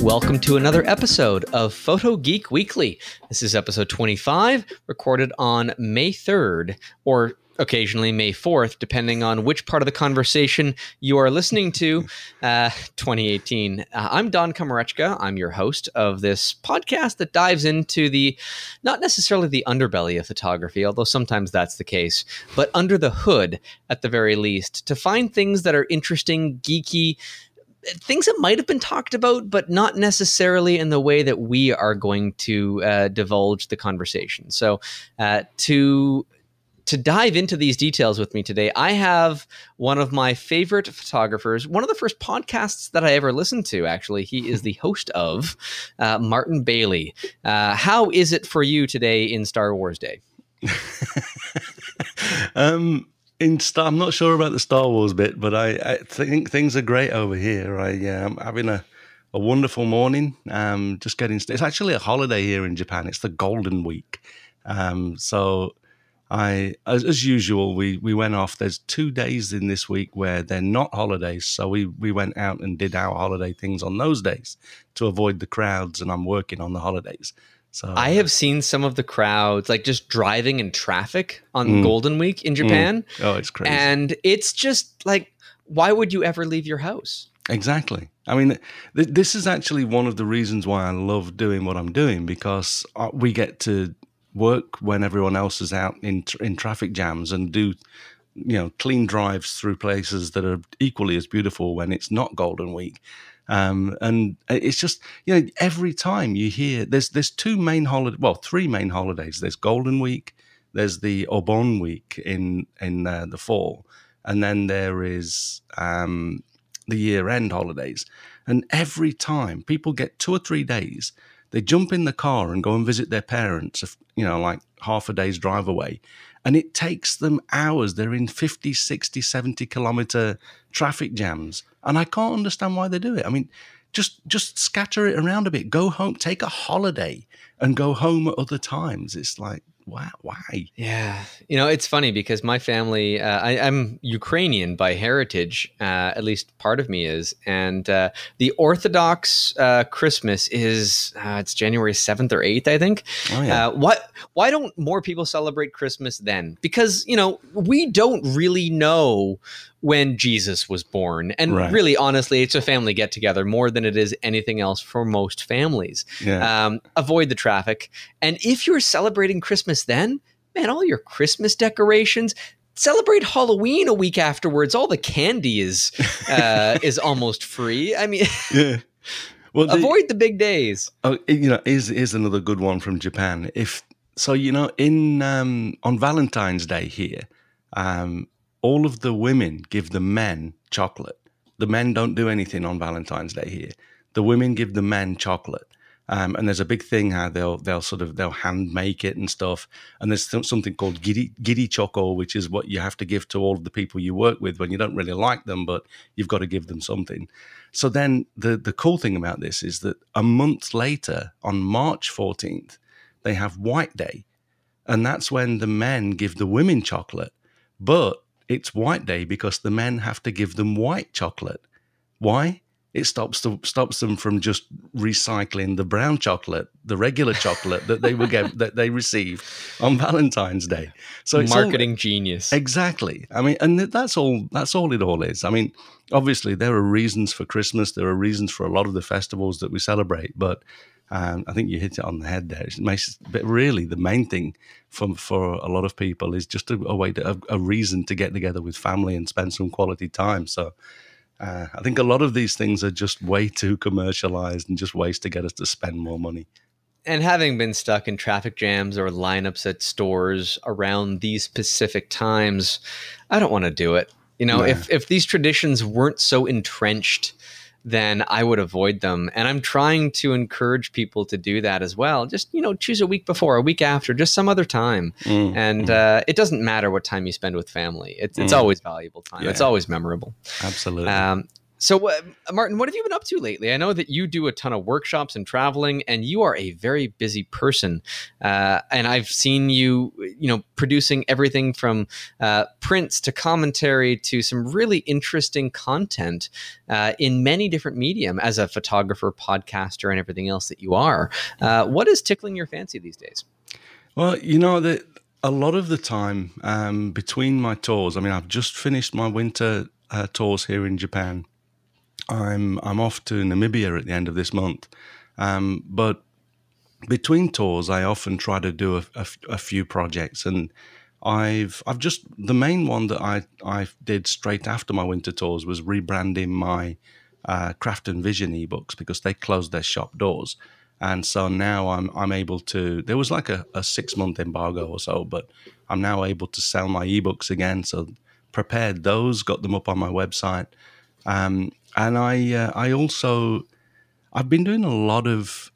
Welcome to another episode of Photo Geek Weekly. This is episode 25, recorded on May 3rd, or occasionally May 4th, depending on which part of the conversation you are listening to, 2018. I'm Don Komarechka. I'm your host of this podcast that dives into not necessarily the underbelly of photography, although sometimes that's the case, but under the hood, at the very least, to find things that are interesting, geeky, things that might have been talked about, but not necessarily in the way that we are going to divulge the conversation. So to dive into these details with me today, I have one of my favorite photographers, one of the first podcasts that I ever listened to, actually. He is the host of Martin Bailey. How is it for you today in Star Wars Day? I'm not sure about the Star Wars bit, but I think things are great over here. I'm having a wonderful morning. Just getting. It's actually a holiday here in Japan. It's the Golden Week. So as usual, we went off. There's 2 days in this week where they're not holidays, so we went out and did our holiday things on those days to avoid the crowds. And I'm working on the holidays. So I have seen some of the crowds, like just driving in traffic on Golden Week in Japan. Oh, it's crazy. And it's just like, why would you ever leave your house? Exactly. I mean, this is actually one of the reasons why I love doing what I'm doing, because we get to work when everyone else is out in traffic jams and do, clean drives through places that are equally as beautiful when it's not Golden Week. And it's just, every time you hear there's three main holidays. There's Golden Week, there's the Obon Week in the fall, and then there is the year-end holidays. And every time people get 2 or 3 days, they jump in the car and go and visit their parents, like half a day's drive away. And it takes them hours. They're in 50, 60, 70-kilometer traffic jams. And I can't understand why they do it. I mean, just scatter it around a bit. Go home, take a holiday and go home at other times. It's like, wow, why? Yeah. It's funny because my family, I'm Ukrainian by heritage, at least part of me is. And the Orthodox Christmas is, it's January 7th or 8th, I think. Oh, yeah. Why don't more people celebrate Christmas then? Because, we don't really know when Jesus was born. And really, honestly, it's a family get together more than it is anything else for most families. Yeah. Avoid the traffic. And if you're celebrating Christmas then, man, all your Christmas decorations, celebrate Halloween a week afterwards. All the candy is almost free. I mean, yeah. Well, avoid the big days. Oh, is another good one from Japan. On Valentine's Day here, all of the women give the men chocolate. The men don't do anything on Valentine's Day here. The women give the men chocolate. And there's a big thing how they'll hand make it and stuff. And there's something called giri choco, which is what you have to give to all of the people you work with when you don't really like them, but you've got to give them something. So then the cool thing about this is that a month later, on March 14th, they have White Day. And that's when the men give the women chocolate. But it's White Day because the men have to give them white chocolate. Why? It stops them from just recycling the brown chocolate, the regular chocolate that they received on Valentine's Day. So it's marketing genius. Exactly. I mean, and that's all it all is. I mean, obviously there are reasons for Christmas. There are reasons for a lot of the festivals that we celebrate, but I think you hit it on the head there. But really, the main thing for a lot of people is just a reason to get together with family and spend some quality time. So I think a lot of these things are just way too commercialized and just ways to get us to spend more money. And having been stuck in traffic jams or lineups at stores around these specific times, I don't want to do it. If these traditions weren't so entrenched, then I would avoid them. And I'm trying to encourage people to do that as well. Just, choose a week before, a week after, just some other time. And it doesn't matter what time you spend with family. It's always valuable time. Yeah. It's always memorable. Absolutely. So, Martin, what have you been up to lately? I know that you do a ton of workshops and traveling, and you are a very busy person. And I've seen you, producing everything from prints to commentary to some really interesting content in many different medium as a photographer, podcaster, and everything else that you are. What is tickling your fancy these days? Well, a lot of the time between my tours, I mean, I've just finished my winter tours here in Japan. I'm off to Namibia at the end of this month, but between tours, I often try to do a few projects, and I've just the main one that I did straight after my winter tours was rebranding my Craft and Vision ebooks because they closed their shop doors, and so now I'm able to. There was like a 6-month embargo or so, but I'm now able to sell my ebooks again. So prepared those, got them up on my website. And I also, I've been doing a lot of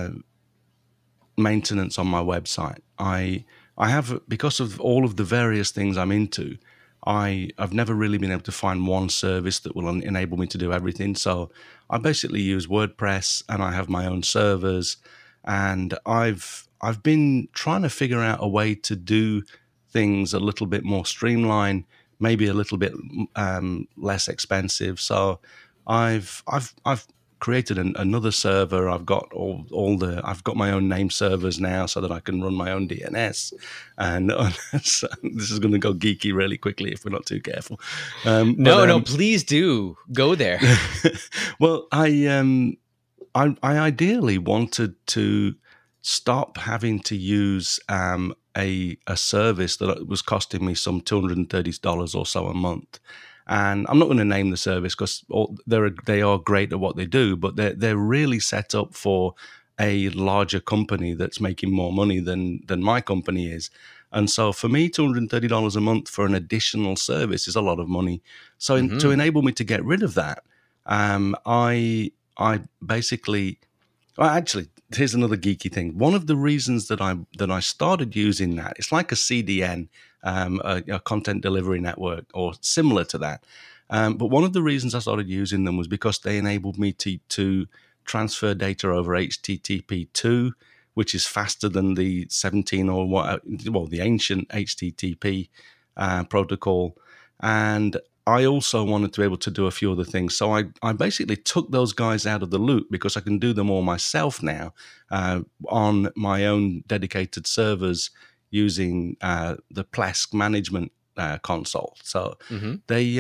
maintenance on my website. I have, because of all of the various things I'm into, I've never really been able to find one service that will enable me to do everything. So I basically use WordPress, and I have my own servers, and I've been trying to figure out a way to do things a little bit more streamlined, maybe a little bit less expensive. So I've created another server. I've got I've got my own name servers now so that I can run my own DNS. And so this is going to go geeky really quickly if we're not too careful. No, please do go there. Well, I ideally wanted to stop having to use a service that was costing me some $230 or so a month. And I'm not going to name the service because they are great at what they do, but they're really set up for a larger company that's making more money than my company is. And so for me, $230 a month for an additional service is a lot of money. So to enable me to get rid of that, I basically, well, actually, here's another geeky thing. One of the reasons that I started using that, it's like a CDN, a content delivery network, or similar to that. But one of the reasons I started using them was because they enabled me to transfer data over HTTP2, which is faster than the 17 or the ancient HTTP protocol. And I also wanted to be able to do a few other things. So I basically took those guys out of the loop because I can do them all myself now on my own dedicated servers using the Plesk management console. So they,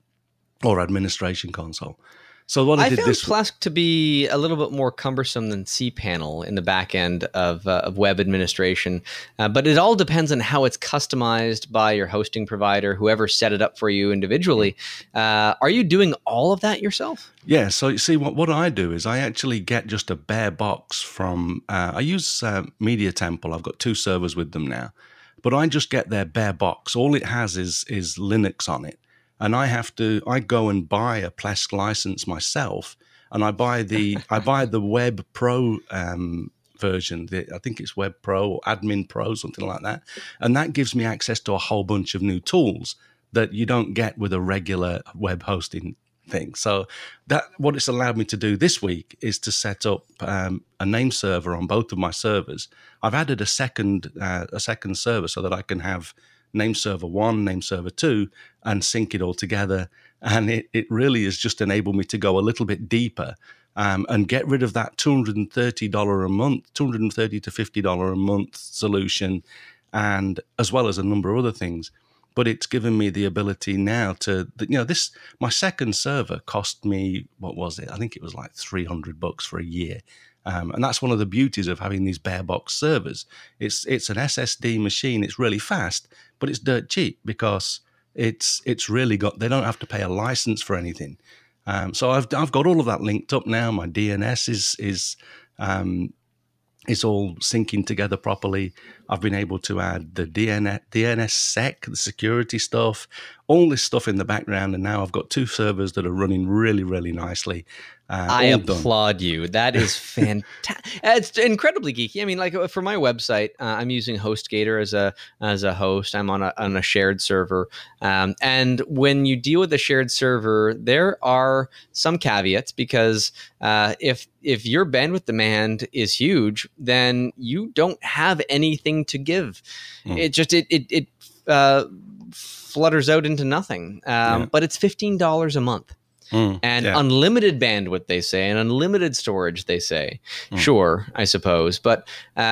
or administration console. So what I did found Plesk to be a little bit more cumbersome than cPanel in the back end of web administration, but it all depends on how it's customized by your hosting provider, whoever set it up for you individually. Are you doing all of that yourself? Yeah. So you see, what I do is I actually get just a bare box from. I use Media Temple. I've got 2 servers with them now, but I just get their bare box. All it has is Linux on it. And I go and buy a Plesk license myself, and I buy the Web Pro version. I think it's Web Pro or Admin Pro, something like that. And that gives me access to a whole bunch of new tools that you don't get with a regular web hosting thing. So what it's allowed me to do this week is to set up a name server on both of my servers. I've added a second server so that I can have name server 1, name server 2, and sync it all together. And it really has just enabled me to go a little bit deeper and get rid of that $230 a month, $230 to $50 a month solution, and as well as a number of other things. But it's given me the ability now my second server cost me, what was it? I think it was like $300 for a year. And that's one of the beauties of having these bare box servers. It's an SSD machine. It's really fast, but it's dirt cheap because it's really they don't have to pay a license for anything. So I've got all of that linked up now. My DNS is all syncing together properly. I've been able to add the DNSSEC, the security stuff, all this stuff in the background. And now I've got 2 servers that are running really, really nicely. I all done. applaud you. That is fantastic. It's incredibly geeky. I mean, like for my website, I'm using HostGator as a host. I'm on a shared server, and when you deal with a shared server, there are some caveats because if your bandwidth demand is huge, then you don't have anything to give. It just it flutters out into nothing. But it's $15 a month. And unlimited bandwidth, they say, and unlimited storage, they say. Sure, I suppose, but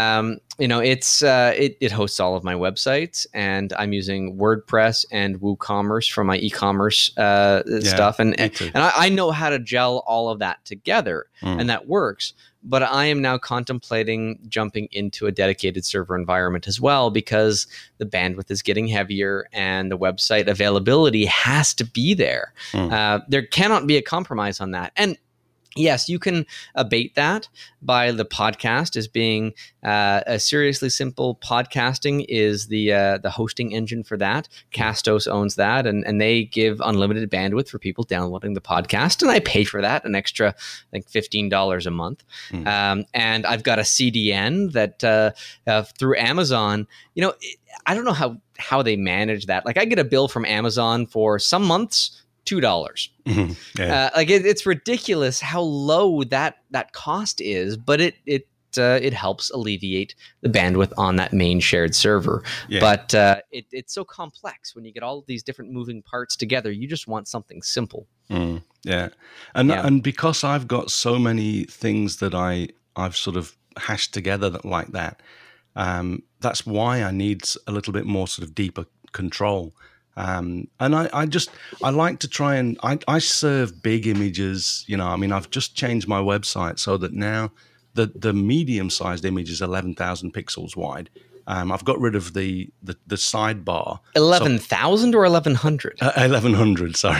it hosts all of my websites, and I'm using WordPress and WooCommerce for my e-commerce stuff, and I know how to gel all of that together, and that works. But I am now contemplating jumping into a dedicated server environment as well, because the bandwidth is getting heavier and the website availability has to be there. There cannot be a compromise on that. And yes, you can abate that by the podcast as being a seriously simple. Podcasting is the hosting engine for that. Castos owns that, and they give unlimited bandwidth for people downloading the podcast, and I pay for that, an extra, I think, $15 a month. And I've got a CDN that through Amazon. I don't know how they manage that. Like, I get a bill from Amazon for some months $2. It's ridiculous how low that cost is, but it helps alleviate the bandwidth on that main shared server. But it's so complex when you get all of these different moving parts together. You just want something simple. And because I've got so many things that I've sort of hashed together like that, that's why I need a little bit more sort of deeper control. And I like to try and I serve big images. I've just changed my website so that now the medium-sized image is 11,000 pixels wide. I've got rid of the sidebar. 11,000 or 1,100? 1,100, sorry.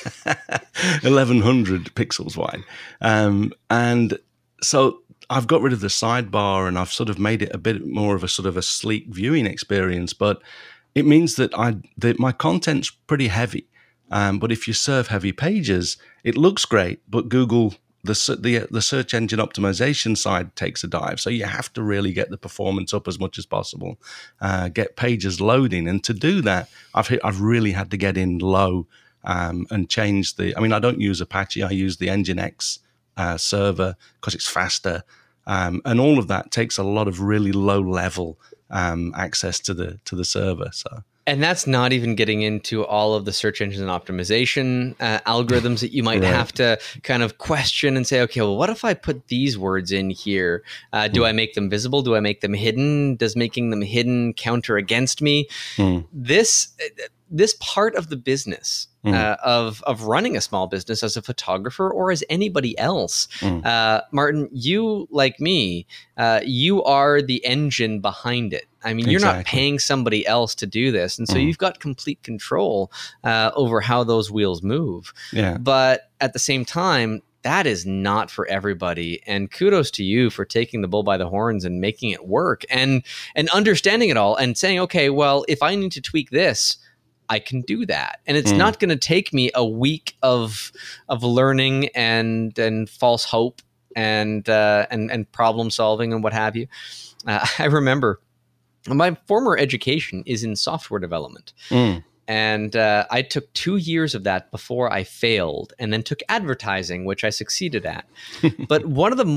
1,100 pixels wide. And so I've got rid of the sidebar, and I've sort of made it a bit more of a sort of a sleek viewing experience, but it means that my content's pretty heavy. But if you serve heavy pages, it looks great, but Google, the search engine optimization side takes a dive. So you have to really get the performance up as much as possible, get pages loading. And to do that, I've really had to get in low and change I don't use Apache. I use the Nginx server because it's faster. And all of that takes a lot of really low level access to the server. And that's not even getting into all of the search engine optimization algorithms that you might have to kind of question and say, okay, well, what if I put these words in here? Do I make them visible? Do I make them hidden? Does making them hidden counter against me? This part of the business of running a small business as a photographer or as anybody else, Martin, you, like me, you are the engine behind it. I mean, you're not paying somebody else to do this. And so you've got complete control over how those wheels move. But at the same time, that is not for everybody. And kudos to you for taking the bull by the horns and making it work and understanding it all and saying, okay, well, if I need to tweak this, I can do that. And it's not going to take me a week of learning and false hope and problem solving and what have you. I remember my former education is in software development. And I took 2 years of that before I failed, and then took advertising, which I succeeded at. But one of the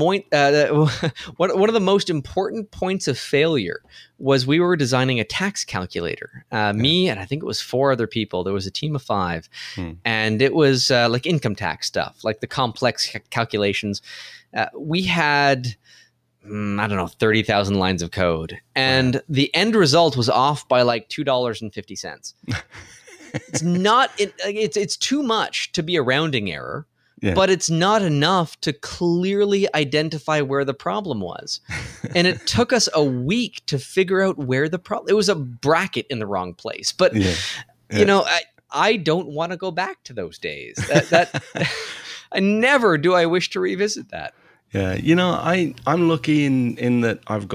most important points of failure was we were designing a tax calculator. Me and I think it was 4 other people. There was a team of 5, and it was like income tax stuff, like the complex calculations. We had 30,000 lines of code. And the end result was off by like $2.50. It's not, it's too much to be a rounding error, but it's not enough to clearly identify where the problem was. And it took us a week to figure out where the problem, it was a bracket in the wrong place. But, I don't want to go back to those days. I never do I wish to revisit that. Yeah, I'm lucky in that I've got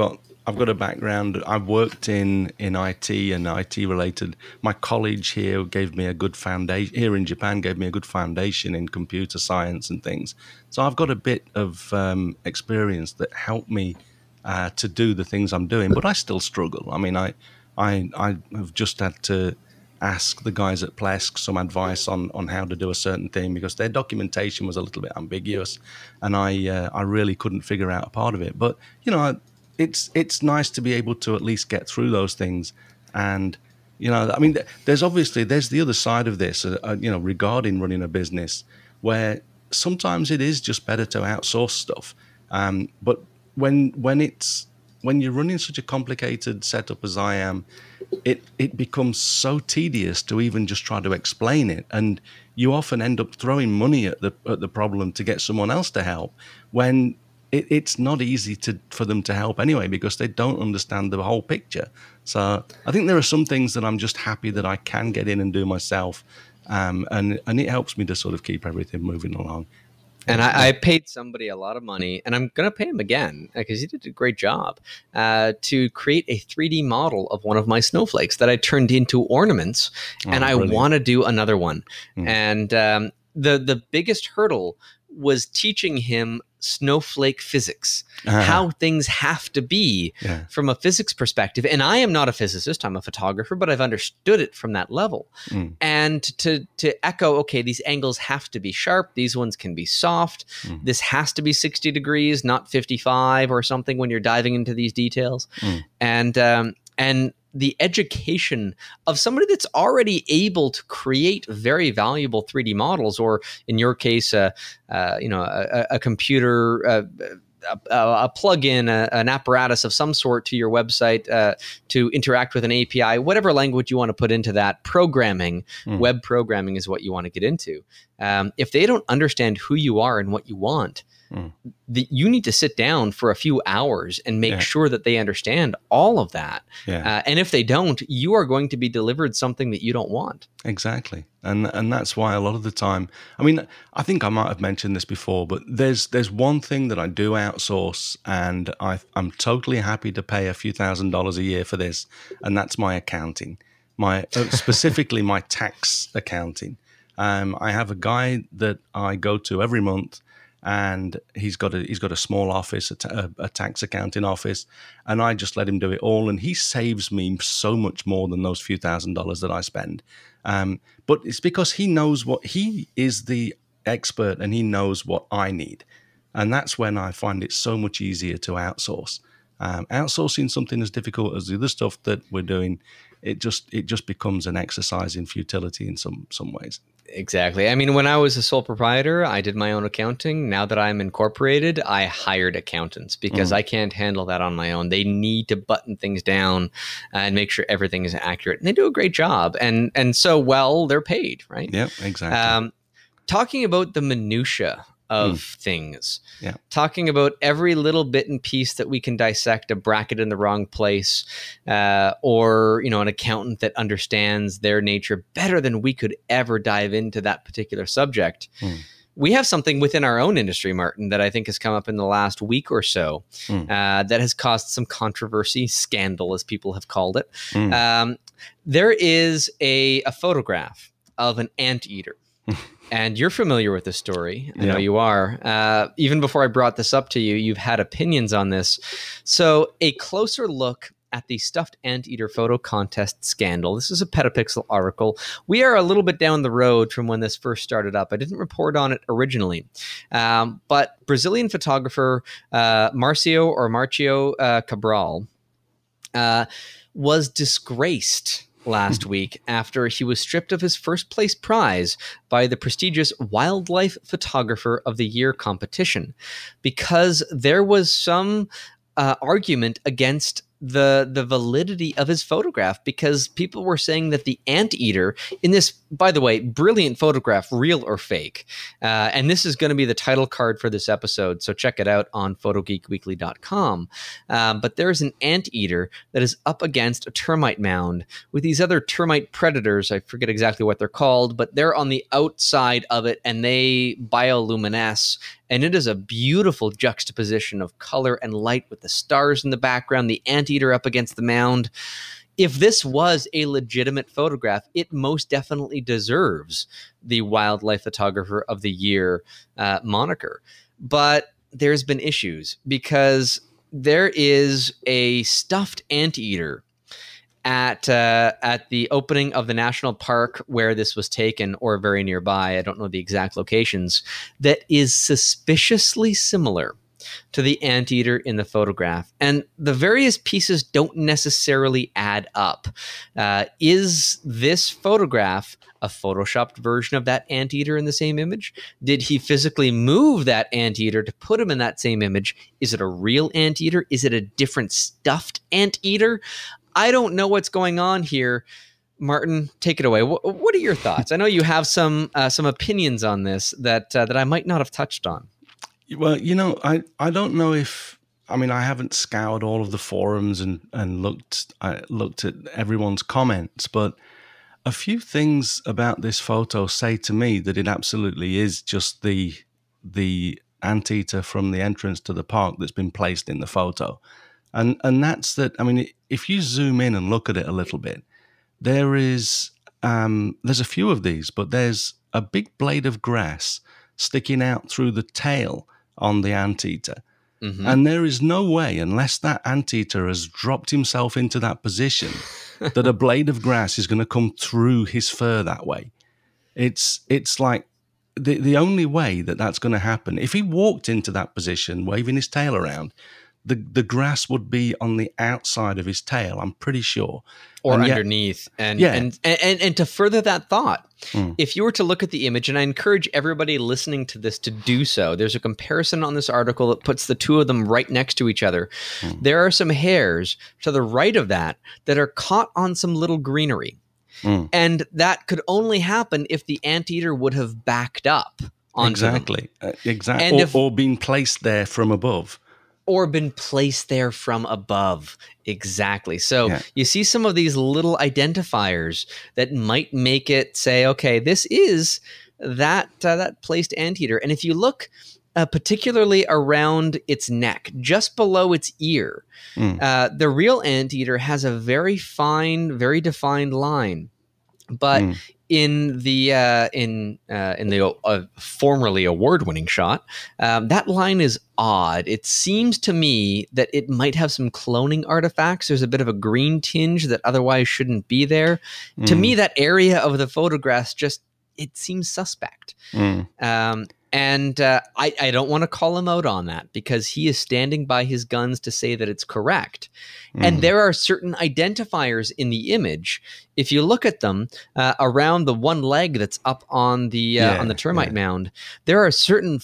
I've got a background. I've worked in IT and IT related. My college here gave me a good foundation. Here in Japan, gave me a good foundation in computer science and things. So I've got a bit of experience that helped me to do the things I'm doing. But I still struggle. I mean, I have just had to ask the guys at Plesk some advice on how to do a certain thing because their documentation was a little bit ambiguous, and I really couldn't figure out a part of it. But it's nice to be able to at least get through those things. And I mean, there's the other side of this, regarding running a business, where sometimes it is just better to outsource stuff. But when you're running such a complicated setup as I am, it becomes so tedious to even just try to explain it, and you often end up throwing money at the problem to get someone else to help when it's not easy for them to help anyway because they don't understand the whole picture. So I think there are some things that I'm just happy that I can get in and do myself, and it helps me to sort of keep everything moving along. And I paid somebody a lot of money, and I'm going to pay him again because he did a great job to create a 3D model of one of my snowflakes that I turned into ornaments, and I want to do another one. And the biggest hurdle was teaching him snowflake physics, how things have to be from a physics perspective. And I am not a physicist, I'm a photographer, but I've understood it from that level. And to echo, okay, these angles have to be sharp, these ones can be soft, this has to be 60 degrees, not 55 or something when you're diving into these details. And the education of somebody that's already able to create very valuable 3D models, or in your case, a computer, a plugin, an apparatus of some sort to your website to interact with an API, whatever language you want to put into that. Programming, web programming is what you want to get into. If they don't understand who you are and what you want, you need to sit down for a few hours and make sure that they understand all of that. And if they don't, you are going to be delivered something that you don't want. Exactly. And that's why a lot of the time, I mean, I think I might have mentioned this before, but there's one thing that I do outsource, and I'm totally happy to pay a few $1,000s a year for this, and that's my accounting, specifically my tax accounting. I have a guy that I go to every month, and he's got a small office, a tax accounting office, and I just let him do it all, and he saves me so much more than those few $1,000s that I spend. But it's because he is the expert, and he knows what I need, and that's when I find it so much easier to outsource. Outsourcing something as difficult as the other stuff that we're doing, it just becomes an exercise in futility in some ways. Exactly. I mean, when I was a sole proprietor, I did my own accounting. Now that I'm incorporated, I hired accountants because I can't handle that on my own. They need to button things down and make sure everything is accurate. And they do a great job. And so, well, they're paid, right? Yeah, exactly. Talking about the minutia of things, talking about every little bit and piece that we can dissect, a bracket in the wrong place, or an accountant that understands their nature better than we could ever dive into that particular subject. We have something within our own industry, Martin, that I think has come up in the last week or so that has caused some controversy, scandal, as people have called it. There is a photograph of an anteater. And you're familiar with this story. I know you are. Even before I brought this up to you, you've had opinions on this. So a closer look at the stuffed anteater photo contest scandal. This is a Petapixel article. We are a little bit down the road from when this first started up. I didn't report on it originally. But Brazilian photographer Marcio Cabral was disgraced last week after he was stripped of his first place prize by the prestigious Wildlife Photographer of the Year competition because there was some argument against the validity of his photograph, because people were saying that the anteater in this, by the way, brilliant photograph, real or fake, and this is going to be the title card for this episode, so check it out on photogeekweekly.com. But there's an anteater that is up against a termite mound with these other termite predators. I forget exactly what they're called, but they're on the outside of it, and they bioluminesce and it is a beautiful juxtaposition of color and light with the stars in the background, the anteater up against the mound. If this was a legitimate photograph, it most definitely deserves the Wildlife Photographer of the Year moniker. But there's been issues because there is a stuffed anteater at the opening of the national park where this was taken, or very nearby, I don't know the exact locations, that is suspiciously similar to the anteater in the photograph. And the various pieces don't necessarily add up. Is this photograph a photoshopped version of that anteater in the same image? Did he physically move that anteater to put him in that same image? Is it a real anteater? Is it a different stuffed anteater? I don't know what's going on here. Martin, take it away. What are your thoughts? I know you have some opinions on this that I might not have touched on. Well, I don't know if, I haven't scoured all of the forums and looked at everyone's comments, but a few things about this photo say to me that it absolutely is just the anteater from the entrance to the park that's been placed in the photo. And that's that. If you zoom in and look at it a little bit, there's a few of these, but there's a big blade of grass sticking out through the tail on the anteater. Mm-hmm. And there is no way, unless that anteater has dropped himself into that position, that a blade of grass is going to come through his fur that way. It's like the only way that that's going to happen. If he walked into that position, waving his tail around, the grass would be on the outside of his tail, I'm pretty sure. Or underneath. And to further that thought, if you were to look at the image, and I encourage everybody listening to this to do so, there's a comparison on this article that puts the two of them right next to each other. There are some hairs to the right of that are caught on some little greenery. And that could only happen if the anteater would have backed up onto them. Exactly. Or been placed there from above. Or been placed there from above. Exactly. So you see some of these little identifiers that might make it say, okay, this is that placed anteater. And if you look particularly around its neck, just below its ear, the real anteater has a very fine, very defined line. But in the formerly award-winning shot, that line is odd. It seems to me that it might have some cloning artifacts. There's a bit of a green tinge that otherwise shouldn't be there. To me, that area of the photographs it seems suspect. And I don't want to call him out on that because he is standing by his guns to say that it's correct. And there are certain identifiers in the image. If you look at them around the one leg that's up on the termite mound, there are certain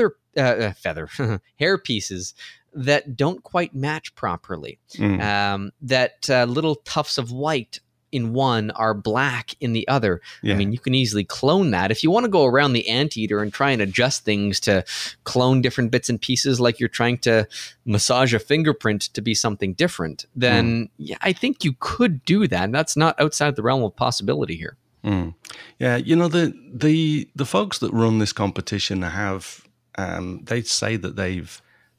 hair pieces that don't quite match properly. That little tufts of white in one are black in the other. You can easily clone that. If you want to go around the anteater and try and adjust things to clone different bits and pieces like you're trying to massage a fingerprint to be something different, then I think you could do that. That's not outside the realm of possibility here. Yeah, the folks that run this competition have, they say that they've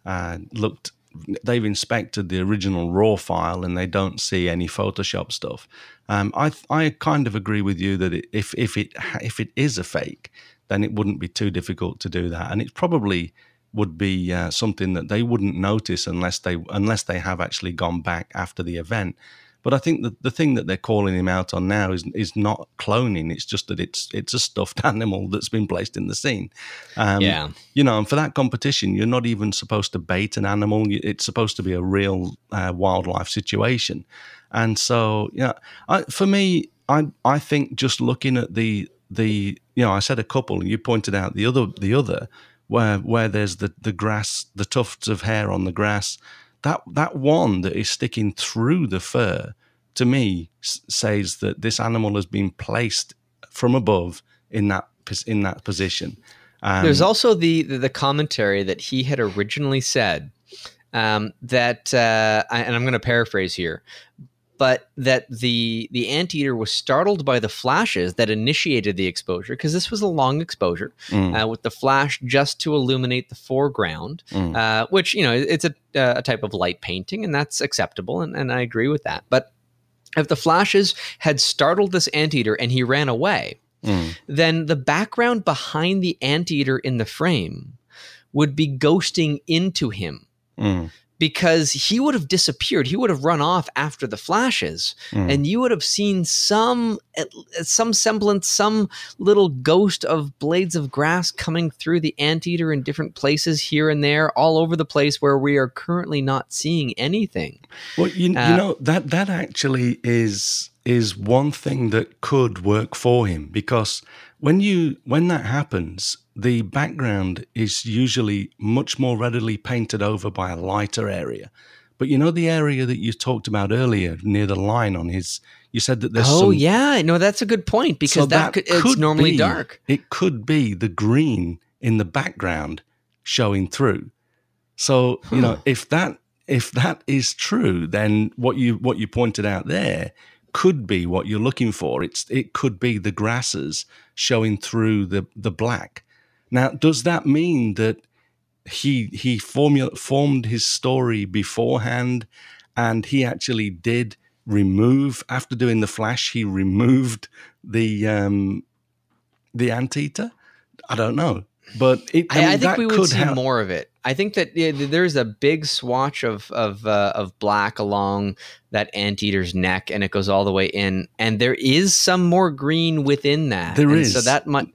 inspected the original raw file and they don't see any Photoshop stuff. I kind of agree with you that if it is a fake, then it wouldn't be too difficult to do that, and it probably would be something that they wouldn't notice unless they have actually gone back after the event. But I think that the thing that they're calling him out on now is not cloning. It's just that it's a stuffed animal that's been placed in the scene. And for that competition, you're not even supposed to bait an animal. It's supposed to be a real wildlife situation. And so, for me, I think just looking at the I said a couple, and you pointed out the other where there's the grass, the tufts of hair on the grass. That one that is sticking through the fur, to me, says that this animal has been placed from above in that position. There's also the commentary that he had originally said that, and I'm going to paraphrase here, but that the anteater was startled by the flashes that initiated the exposure, because this was a long exposure, with the flash just to illuminate the foreground, which, it's a type of light painting, and that's acceptable, and I agree with that. But if the flashes had startled this anteater and he ran away, then the background behind the anteater in the frame would be ghosting into him, because he would have disappeared. He would have run off after the flashes, and you would have seen some semblance, some little ghost of blades of grass coming through the anteater in different places here and there, all over the place, where we are currently not seeing anything. Well, that actually is one thing that could work for him, because when that happens, the background is usually much more readily painted over by a lighter area. But the area that you talked about earlier near the line on his, you said that there's Oh, yeah. No, that's a good point, because it's normally dark. It could be the green in the background showing through. So, if that is true, then what you pointed out there could be what you're looking for. It could be the grasses showing through the black. Now, does that mean that he formed his story beforehand, and he actually did remove, after doing the flash, he removed the anteater? I don't know. But I think we would see more of it. I think that there's a big swatch of black along that anteater's neck, and it goes all the way in. And there is some more green within that. There is. So that might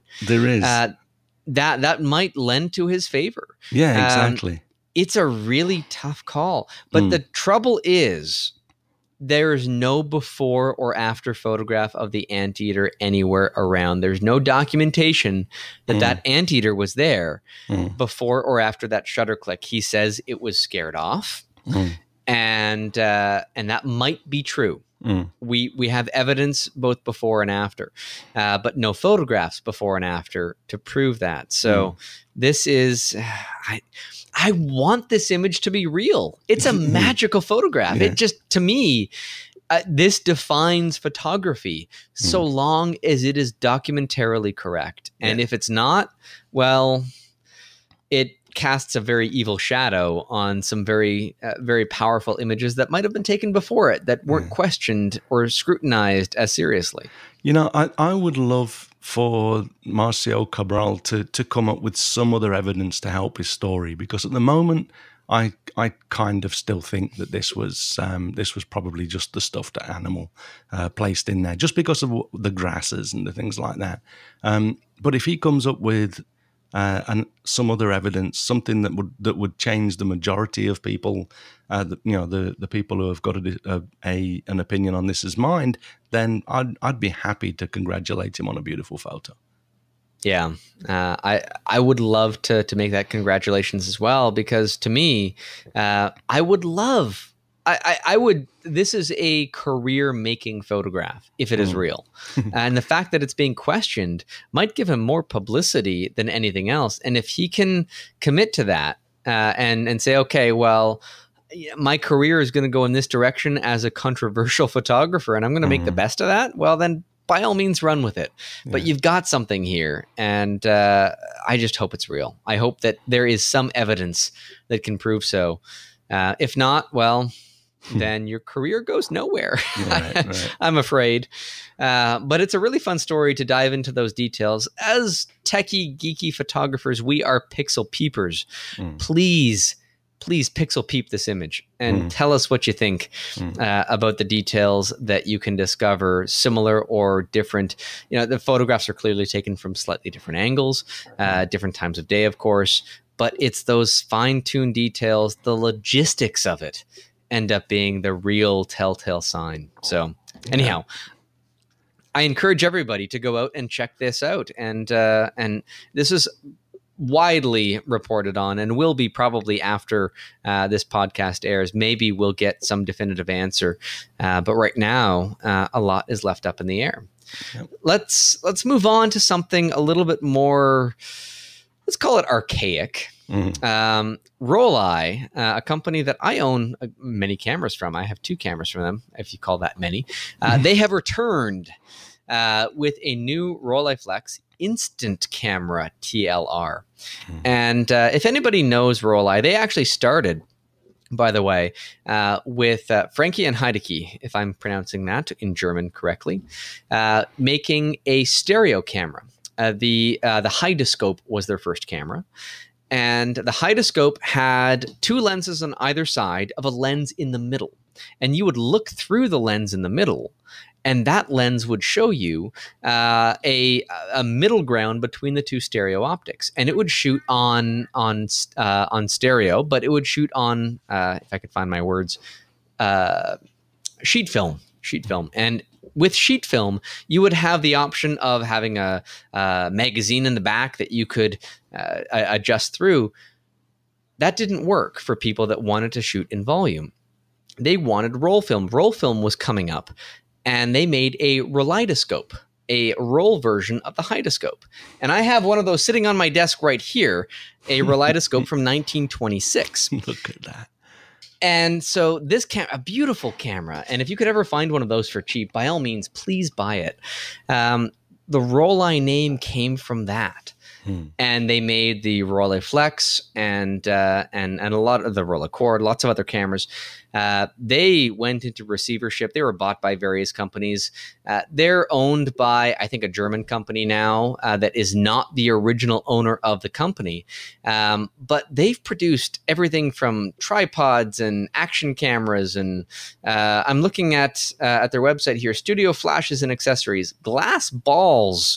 that might lend to his favor. Yeah, exactly. It's a really tough call, but the trouble is, there is no before or after photograph of the anteater anywhere around. There's no documentation that anteater was there before or after that shutter click. He says it was scared off, and that might be true. We have evidence both before and after, but no photographs before and after to prove that. So this is... I want this image to be real. It's a magical photograph. Yeah. It just, to me, this defines photography so long as it is documentarily correct. And if it's not, well, it casts a very evil shadow on some very, very powerful images that might have been taken before it, that weren't questioned or scrutinized as seriously. I would love for Marcio Cabral to come up with some other evidence to help his story, because at the moment I kind of still think that this was probably just the stuffed animal placed in there, just because of the grasses and the things like that. But if he comes up with and some other evidence, something that would change the majority of people, the people who have got an opinion on this as mine, then I'd be happy to congratulate him on a beautiful photo. Yeah, I would love to make that congratulations as well, because to me, I would love. I would. This is a career-making photograph if it is real, and the fact that it's being questioned might give him more publicity than anything else. And if he can commit to that and say, okay, well, my career is going to go in this direction as a controversial photographer, and I'm going to make the best of that, well, then by all means, run with it. But you've got something here, and I just hope it's real. I hope that there is some evidence that can prove so. If not, well, then your career goes nowhere. Right. I'm afraid. But it's a really fun story to dive into those details. As techie, geeky photographers, we are pixel peepers. Please pixel peep this image and tell us what you think about the details that you can discover, similar or different. The photographs are clearly taken from slightly different angles, different times of day, of course, but it's those fine-tuned details, the logistics of it, end up being the real telltale sign. So anyhow, I encourage everybody to go out and check this out. And this is widely reported on, and will be probably after this podcast airs. Maybe we'll get some definitive answer. But right now, a lot is left up in the air. Yep. Let's move on to something a little bit more let's call it archaic. Rollei, a company that I own many cameras from. I have 2 cameras from them, if you call that many. They have returned with a new Rollei Flex instant camera TLR. And if anybody knows Rollei, they actually started, by the way, with Frankie and Heidecke, if I'm pronouncing that in German correctly, making a stereo camera. The Heidescope was their first camera. And the Heidescope had 2 lenses on either side of a lens in the middle. And you would look through the lens in the middle, and that lens would show you a middle ground between the 2 stereo optics. And it would shoot on stereo, but it would shoot on, if I could find my words, sheet film. And with sheet film, you would have the option of having a magazine in the back that you could adjust through. That didn't work for people that wanted to shoot in volume. They wanted roll film. Roll film was coming up, and they made a Rolleidoscope, a roll version of the Heidescope. And I have one of those sitting on my desk right here, a Rolleidoscope from 1926. Look at that. And so this a beautiful camera. And if you could ever find one of those for cheap, by all means, please buy it. The Rollei name came from that. And they made the Rollei Flex and a lot of the Rollei Cord, lots of other cameras. They went into receivership. They were bought by various companies. They're owned by, I think, a German company now that is not the original owner of the company. But they've produced everything from tripods and action cameras. And I'm looking at their website here, studio flashes and accessories, glass balls,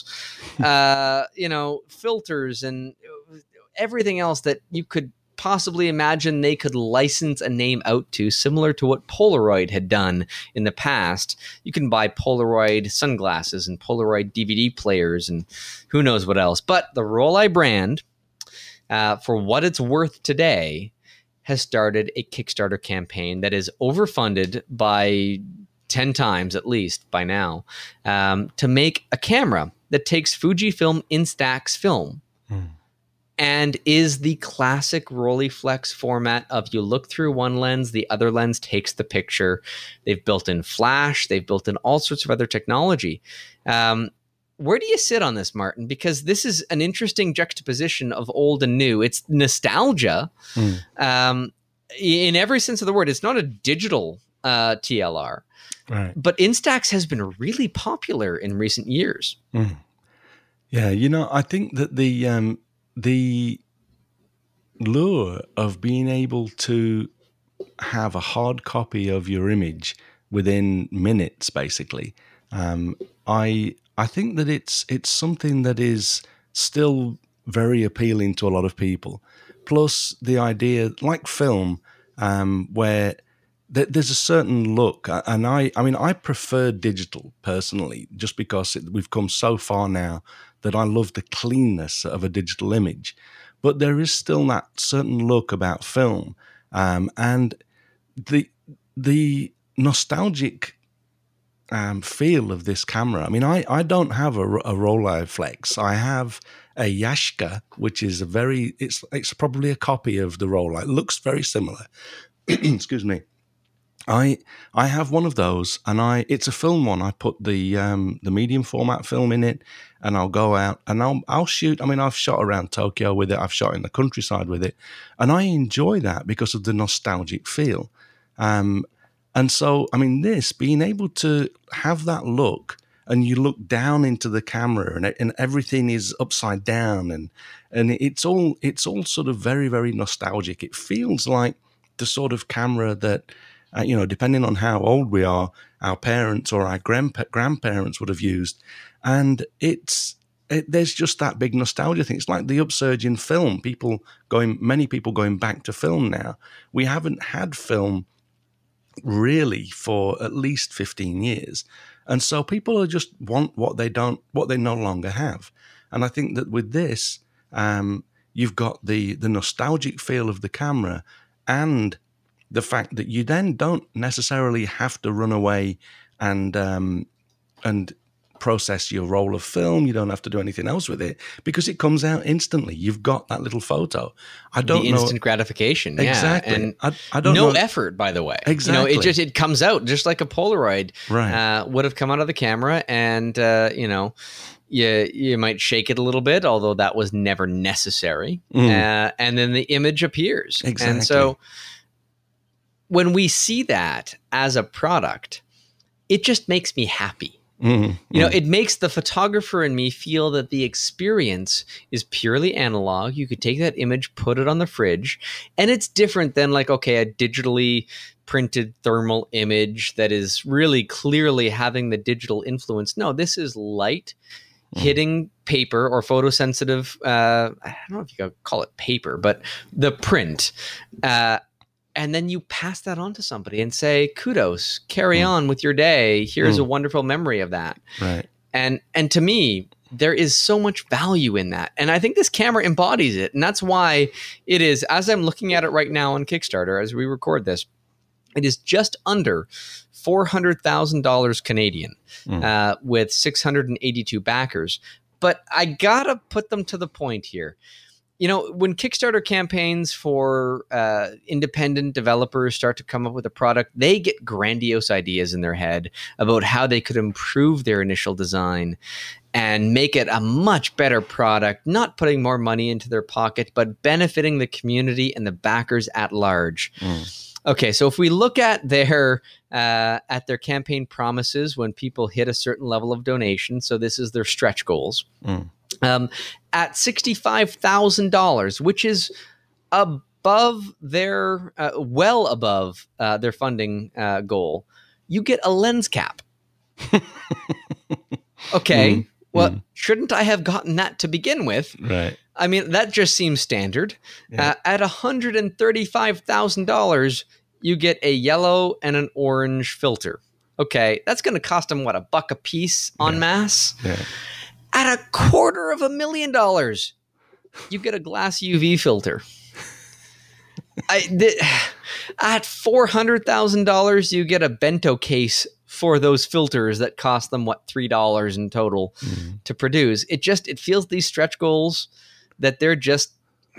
filters, and everything else that you could possibly imagine they could license a name out to, similar to what Polaroid had done in the past. You can buy Polaroid sunglasses and Polaroid DVD players and who knows what else. But the Rollei brand, for what it's worth today, has started a Kickstarter campaign that is overfunded by 10 times at least by now, to make a camera that takes Fujifilm Instax film and is the classic Rolleiflex format of you look through one lens, the other lens takes the picture. They've built in flash. They've built in all sorts of other technology. Where do you sit on this, Martin? Because this is an interesting juxtaposition of old and new. It's nostalgia in every sense of the word. It's not a digital TLR. Right. But Instax has been really popular in recent years. Yeah, I think that the lure of being able to have a hard copy of your image within minutes, basically, I think that it's something that is still very appealing to a lot of people. Plus the idea, like film, where there's a certain look, and I prefer digital personally, just because we've come so far now that I love the cleanness of a digital image. But there is still that certain look about film, and the nostalgic feel of this camera. I mean, I don't have a Rollei Flex. I have a Yashica, which is it's probably a copy of the Rollei. It looks very similar. Excuse me. I have one of those, and it's a film one. I put the medium format film in it, and I'll go out and I'll shoot. I mean, I've shot around Tokyo with it. I've shot in the countryside with it, and I enjoy that because of the nostalgic feel. And so, I mean, being able to have that look, and you look down into the camera, and everything is upside down, and it's all sort of very, very nostalgic. It feels like the sort of camera that, depending on how old we are, our parents or our grandparents would have used. And there's just that big nostalgia thing. It's like the upsurge in film. Many people going back to film now. We haven't had film really for at least 15 years. And so people are just want what they no longer have. And I think that with this, you've got the nostalgic feel of the camera, and the fact that you then don't necessarily have to run away and process your roll of film. You don't have to do anything else with it because it comes out instantly. You've got that little photo. I don't the know instant gratification. exactly, and I don't no know effort, by the way. exactly. It comes out just like a Polaroid Right. would have come out of the camera, and you might shake it a little bit, although that was never necessary. And then the image appears. Exactly. And so when we see that as a product, it just makes me happy. It makes the photographer in me feel that the experience is purely analog. You could take that image, put it on the fridge, and it's different than like, okay, a digitally printed thermal image that is really clearly having the digital influence. No, this is light hitting paper or photosensitive. I don't know if you could call it paper, but the print. And then you pass that on to somebody and say, kudos, carry on with your day. Here's a wonderful memory of that. Right. And to me, there is so much value in that. And I think this camera embodies it. And that's why it is, as I'm looking at it right now on Kickstarter, as we record this, it is just under $400,000 Canadian with 682 backers. But I gotta put them to the point here. When Kickstarter campaigns for independent developers start to come up with a product, they get grandiose ideas in their head about how they could improve their initial design and make it a much better product, not putting more money into their pocket, but benefiting the community and the backers at large. Okay, so if we look at their campaign promises when people hit a certain level of donation, so this is their stretch goals. At $65,000, which is above their, well above their funding goal, you get a lens cap. Okay, well, shouldn't I have gotten that to begin with? Right. I mean, that just seems standard. Yeah. At $135,000, you get a yellow and an orange filter. Okay, that's going to cost them, what, $1 a piece en masse? Yeah. At $250,000, you get a glass UV filter. At $400,000, you get a bento case for those filters that cost them, what, $3 in total to produce. It feels these stretch goals that they're just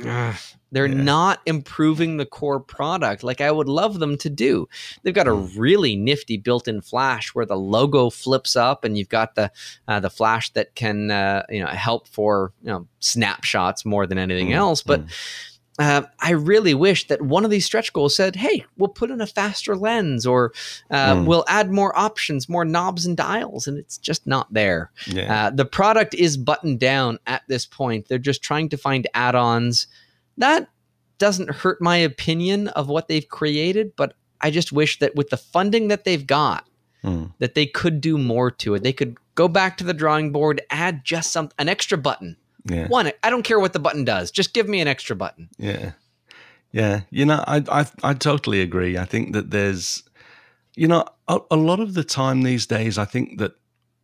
not improving the core product like I would love them to do. They've got a really nifty built-in flash where the logo flips up, and you've got the flash that can help for snapshots more than anything else. But I really wish that one of these stretch goals said, hey, we'll put in a faster lens, or we'll add more options, more knobs and dials, and it's just not there. Yeah. The product is buttoned down at this point. They're just trying to find add-ons. That doesn't hurt my opinion of what they've created, but I just wish that with the funding that they've got, that they could do more to it. They could go back to the drawing board, add just an extra button. Yeah. One, I don't care what the button does. Just give me an extra button. Yeah. Yeah. I totally agree. I think that there's, a lot of the time these days, I think that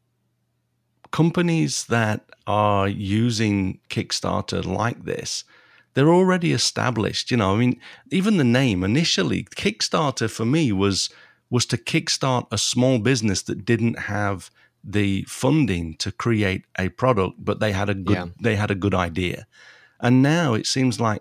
companies that are using Kickstarter like this, they're already established. Even the name initially, Kickstarter for me was to kickstart a small business that didn't have the funding to create a product, but they had a good idea. And now it seems like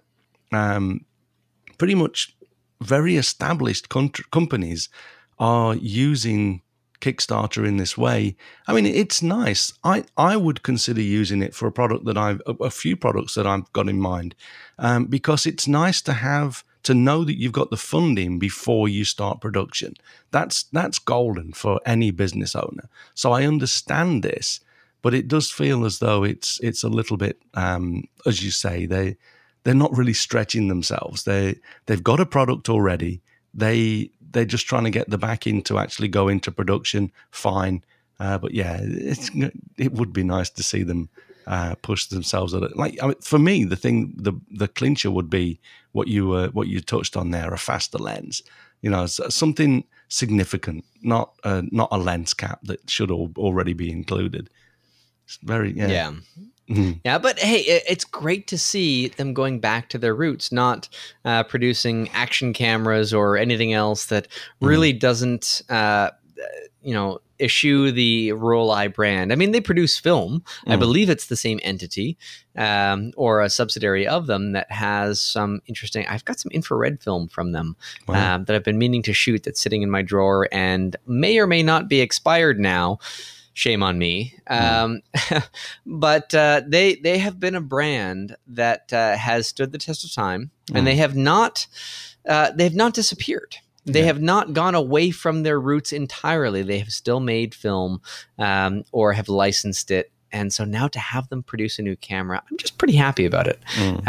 pretty much very established companies are using Kickstarter in this way. I mean, it's nice. I would consider using it for a few products that I've got in mind, because it's nice to know that you've got the funding before you start production. That's golden for any business owner. So I understand this, but it does feel as though it's a little bit, as you say, they're not really stretching themselves. They've got a product already. They're just trying to get the backing to actually go into production. Fine, but yeah, it would be nice to see them push themselves at it. For me, the clincher would be what you touched on there: a faster lens. Something significant, not a lens cap that should already be included. It's very yeah. Yeah, but hey, it's great to see them going back to their roots, not producing action cameras or anything else that really doesn't eschew the Rollei brand. I mean, they produce film. I believe it's the same entity or a subsidiary of them that has some interesting. I've got some infrared film from them that I've been meaning to shoot that's sitting in my drawer and may or may not be expired now. Shame on me. But they have been a brand that has stood the test of time, and they have not disappeared. They have not gone away from their roots entirely. They have still made film or have licensed it. And so now to have them produce a new camera, I'm just pretty happy about it.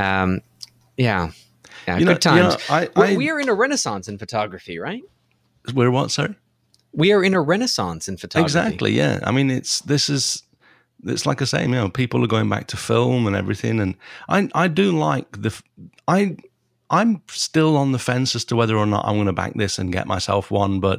Good times. We are in a renaissance in photography, right? We're what, sorry? We are in a renaissance in photography. Exactly, yeah. I mean, it's like I say, people are going back to film and everything. And I do like I'm still on the fence as to whether or not I'm going to back this and get myself one, but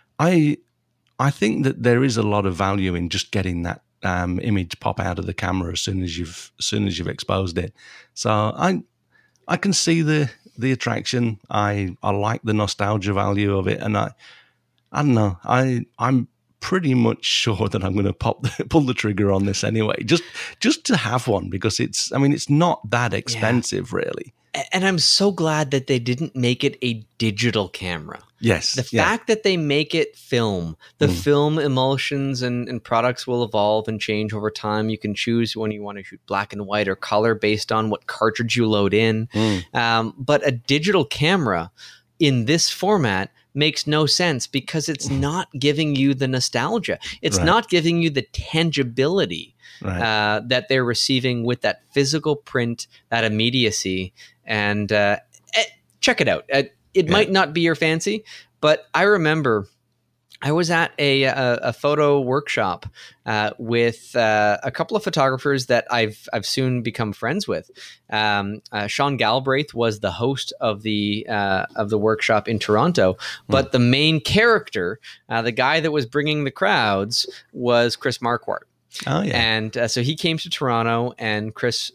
I think that there is a lot of value in just getting that image pop out of the camera as soon as you've exposed it. So I can see the attraction. I like the nostalgia value of it, and I don't know. I'm pretty much sure that I'm going to pull the trigger on this anyway, just to have one, because it's not that expensive, really. And I'm so glad that they didn't make it a digital camera. Yes. The fact that they make it film, the film emulsions and products will evolve and change over time. You can choose when you want to shoot black and white or color based on what cartridge you load in. But a digital camera in this format makes no sense because it's not giving you the nostalgia. It's not giving you the tangibility that they're receiving with that physical print, that immediacy. And check it out. It might not be your fancy, but I remember I was at a photo workshop with a couple of photographers that I've soon become friends with. Sean Galbraith was the host of the workshop in Toronto, but the main character, the guy that was bringing the crowds, was Chris Marquardt. Oh yeah, and so he came to Toronto, and Chris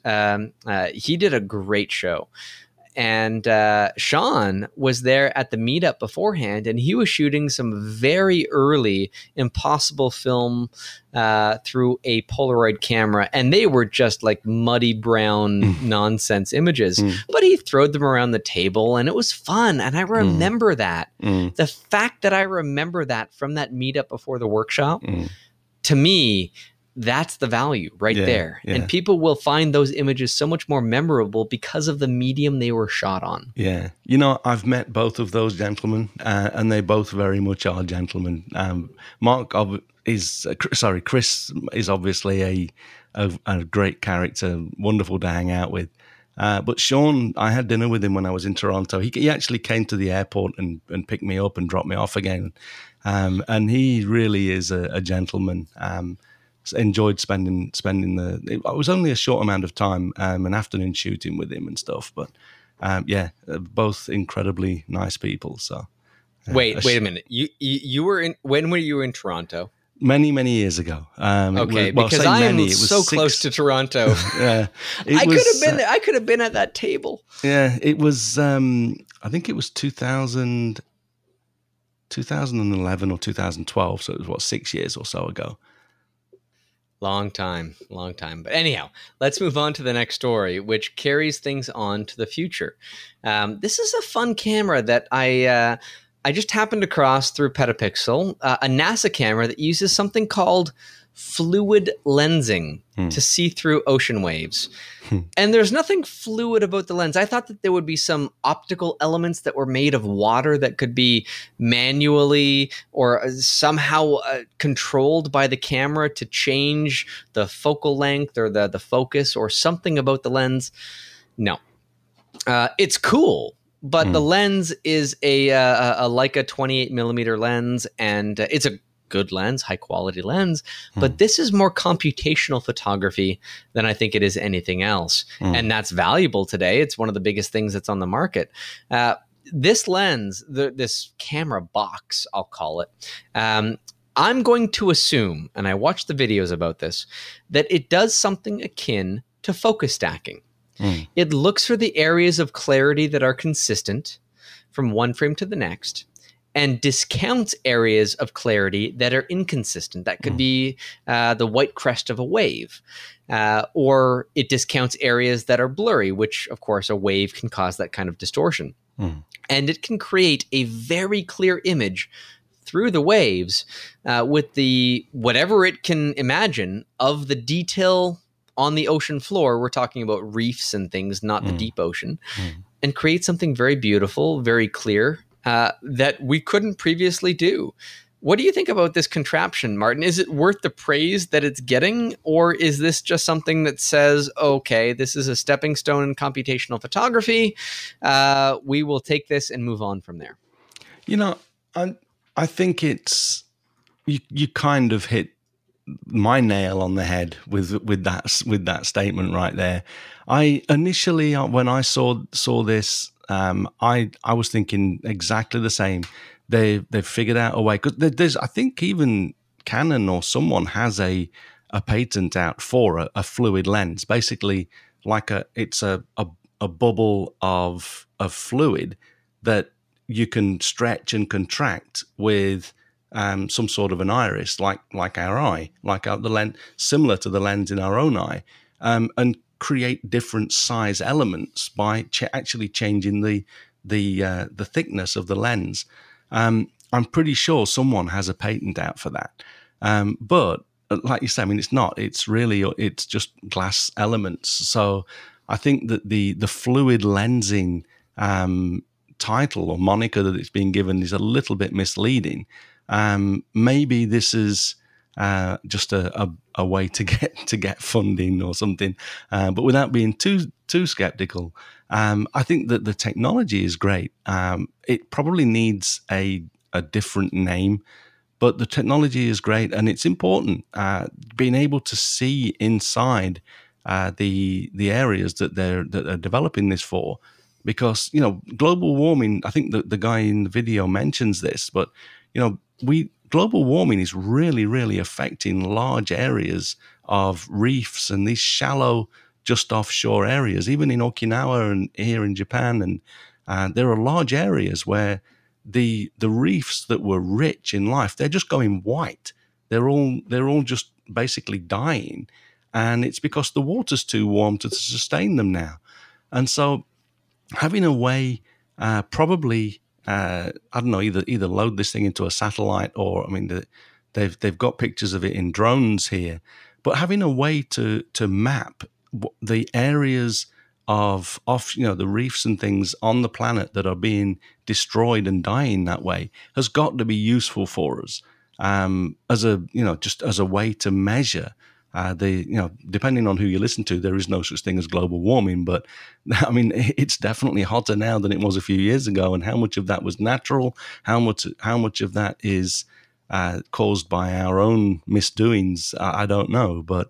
he did a great show. And Sean was there at the meetup beforehand, and he was shooting some very early Impossible film through a Polaroid camera, and they were just like muddy brown nonsense images. But he throwed them around the table, and it was fun. And I remember that. The fact that I remember that from that meetup before the workshop, to me, that's the value right there. Yeah. And people will find those images so much more memorable because of the medium they were shot on. Yeah. I've met both of those gentlemen, and they both very much are gentlemen. Chris is obviously a great character, wonderful to hang out with. But Sean, I had dinner with him when I was in Toronto. He actually came to the airport and picked me up and dropped me off again. And he really is a gentleman. Enjoyed spending it was only a short amount of time, an afternoon shooting with him and stuff, but both incredibly nice people. So wait a minute, you were in, when were you in Toronto? Many years ago. Because I am so close to Toronto. Yeah, I could have been at that table. Yeah, it was I think it was 2011 or 2012, so it was 6 years or so ago. Long time. But anyhow, let's move on to the next story, which carries things on to the future. This is a fun camera that I just happened across through Petapixel, a NASA camera that uses something called fluid lensing to see through ocean waves. And there's nothing fluid about the lens. I thought that there would be some optical elements that were made of water that could be manually or somehow controlled by the camera to change the focal length or the focus or something about the lens. No. It's cool, but the lens is a Leica 28 millimeter lens, and it's a good lens, high quality lens, but this is more computational photography than I think it is anything else. And that's valuable today. It's one of the biggest things that's on the market. This lens, this camera box, I'll call it, I'm going to assume, and I watched the videos about this, that it does something akin to focus stacking. It looks for the areas of clarity that are consistent from one frame to the next, and discounts areas of clarity that are inconsistent. That could be the white crest of a wave. Or it discounts areas that are blurry, which, of course, a wave can cause that kind of distortion. And it can create a very clear image through the waves with the whatever it can imagine of the detail on the ocean floor. We're talking about reefs and things, not the deep ocean, and create something very beautiful, very clear that we couldn't previously do. What do you think about this contraption, Martin? Is it worth the praise that it's getting, or is this just something that says, okay, this is a stepping stone in computational photography. We will take this and move on from there? You know, I think it's you kind of hit my nail on the head with that statement right there. I initially, when I saw this, I was thinking exactly the same. They've figured out a way, because there's, I think even Canon or someone has a patent out for a fluid lens, basically like it's a bubble of fluid that you can stretch and contract with some sort of an iris, like our eye, like the lens, similar to the lens in our own eye, and create different size elements by actually changing the thickness of the lens. I'm pretty sure someone has a patent out for that. But like you say, I mean, it's just glass elements. So I think that the fluid lensing title or moniker that it's being given is a little bit misleading. Maybe this is just a way to get funding or something, but without being too skeptical. I think that the technology is great. It probably needs a different name, but the technology is great, and it's important. Being able to see inside the areas that they're developing this for, because global warming. I think the guy in the video mentions this, but global warming is really, really affecting large areas of reefs and these shallow, just offshore areas, even in Okinawa and here in Japan. And there are large areas where the reefs that were rich in life, they're just going white. They're all just basically dying. And it's because the water's too warm to sustain them now. And so having a way, probably, I don't know, either load this thing into a satellite, or, I mean, they've got pictures of it in drones here, but having a way to map the areas of the reefs and things on the planet that are being destroyed and dying that way has got to be useful for us, just as a way to measure depending on who you listen to, there is no such thing as global warming, but I mean, it's definitely hotter now than it was a few years ago. And how much of that was natural? How much of that is caused by our own misdoings? I don't know, but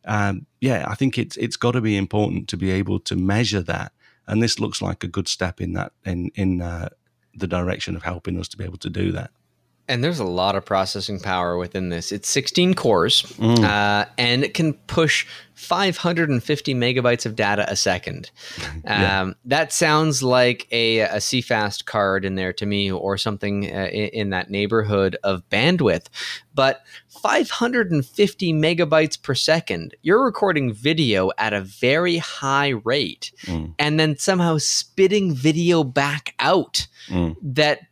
I think it's got to be important to be able to measure that. And this looks like a good step in that, in the direction of helping us to be able to do that. And there's a lot of processing power within this. It's 16 cores, and it can push 550 megabytes of data a second. That sounds like a CFast card in there to me, or something in that neighborhood of bandwidth. But 550 megabytes per second, you're recording video at a very high rate, and then somehow spitting video back out that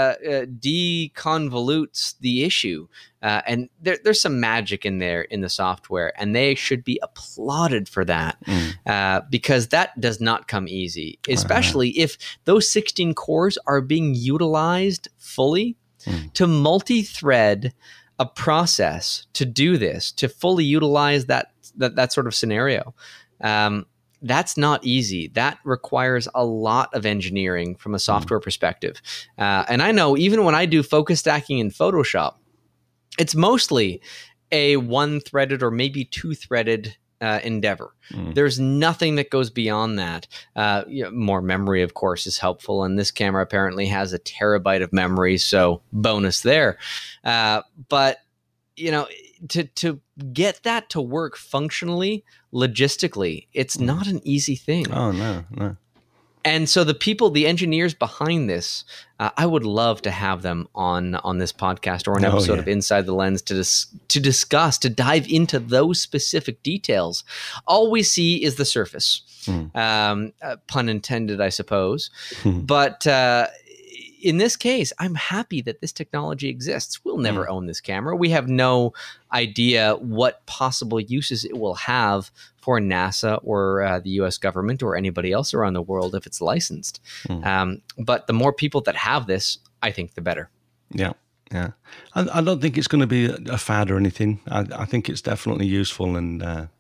deconvolutes the issue. And there's some magic in there in the software, and they should be applauded for that, because that does not come easy, especially if those 16 cores are being utilized fully to multi-thread a process to do this, to fully utilize that sort of scenario. That's not easy. That requires a lot of engineering from a software perspective. And I know even when I do focus stacking in Photoshop, it's mostly a one-threaded or maybe two-threaded endeavor. There's nothing that goes beyond that. More memory, of course, is helpful, and this camera apparently has a terabyte of memory, so bonus there. But to get that to work functionally, logistically, it's not an easy thing. Oh no. And so the engineers behind this, I would love to have them on this podcast or an episode of Inside the Lens to discuss, to dive into those specific details. All we see is the surface, pun intended, I suppose. But in this case, I'm happy that this technology exists. We'll never own this camera. We have no idea what possible uses it will have for NASA or the U.S. government or anybody else around the world if it's licensed. But the more people that have this, I think the better. Yeah. I don't think it's going to be a fad or anything. I think it's definitely useful, and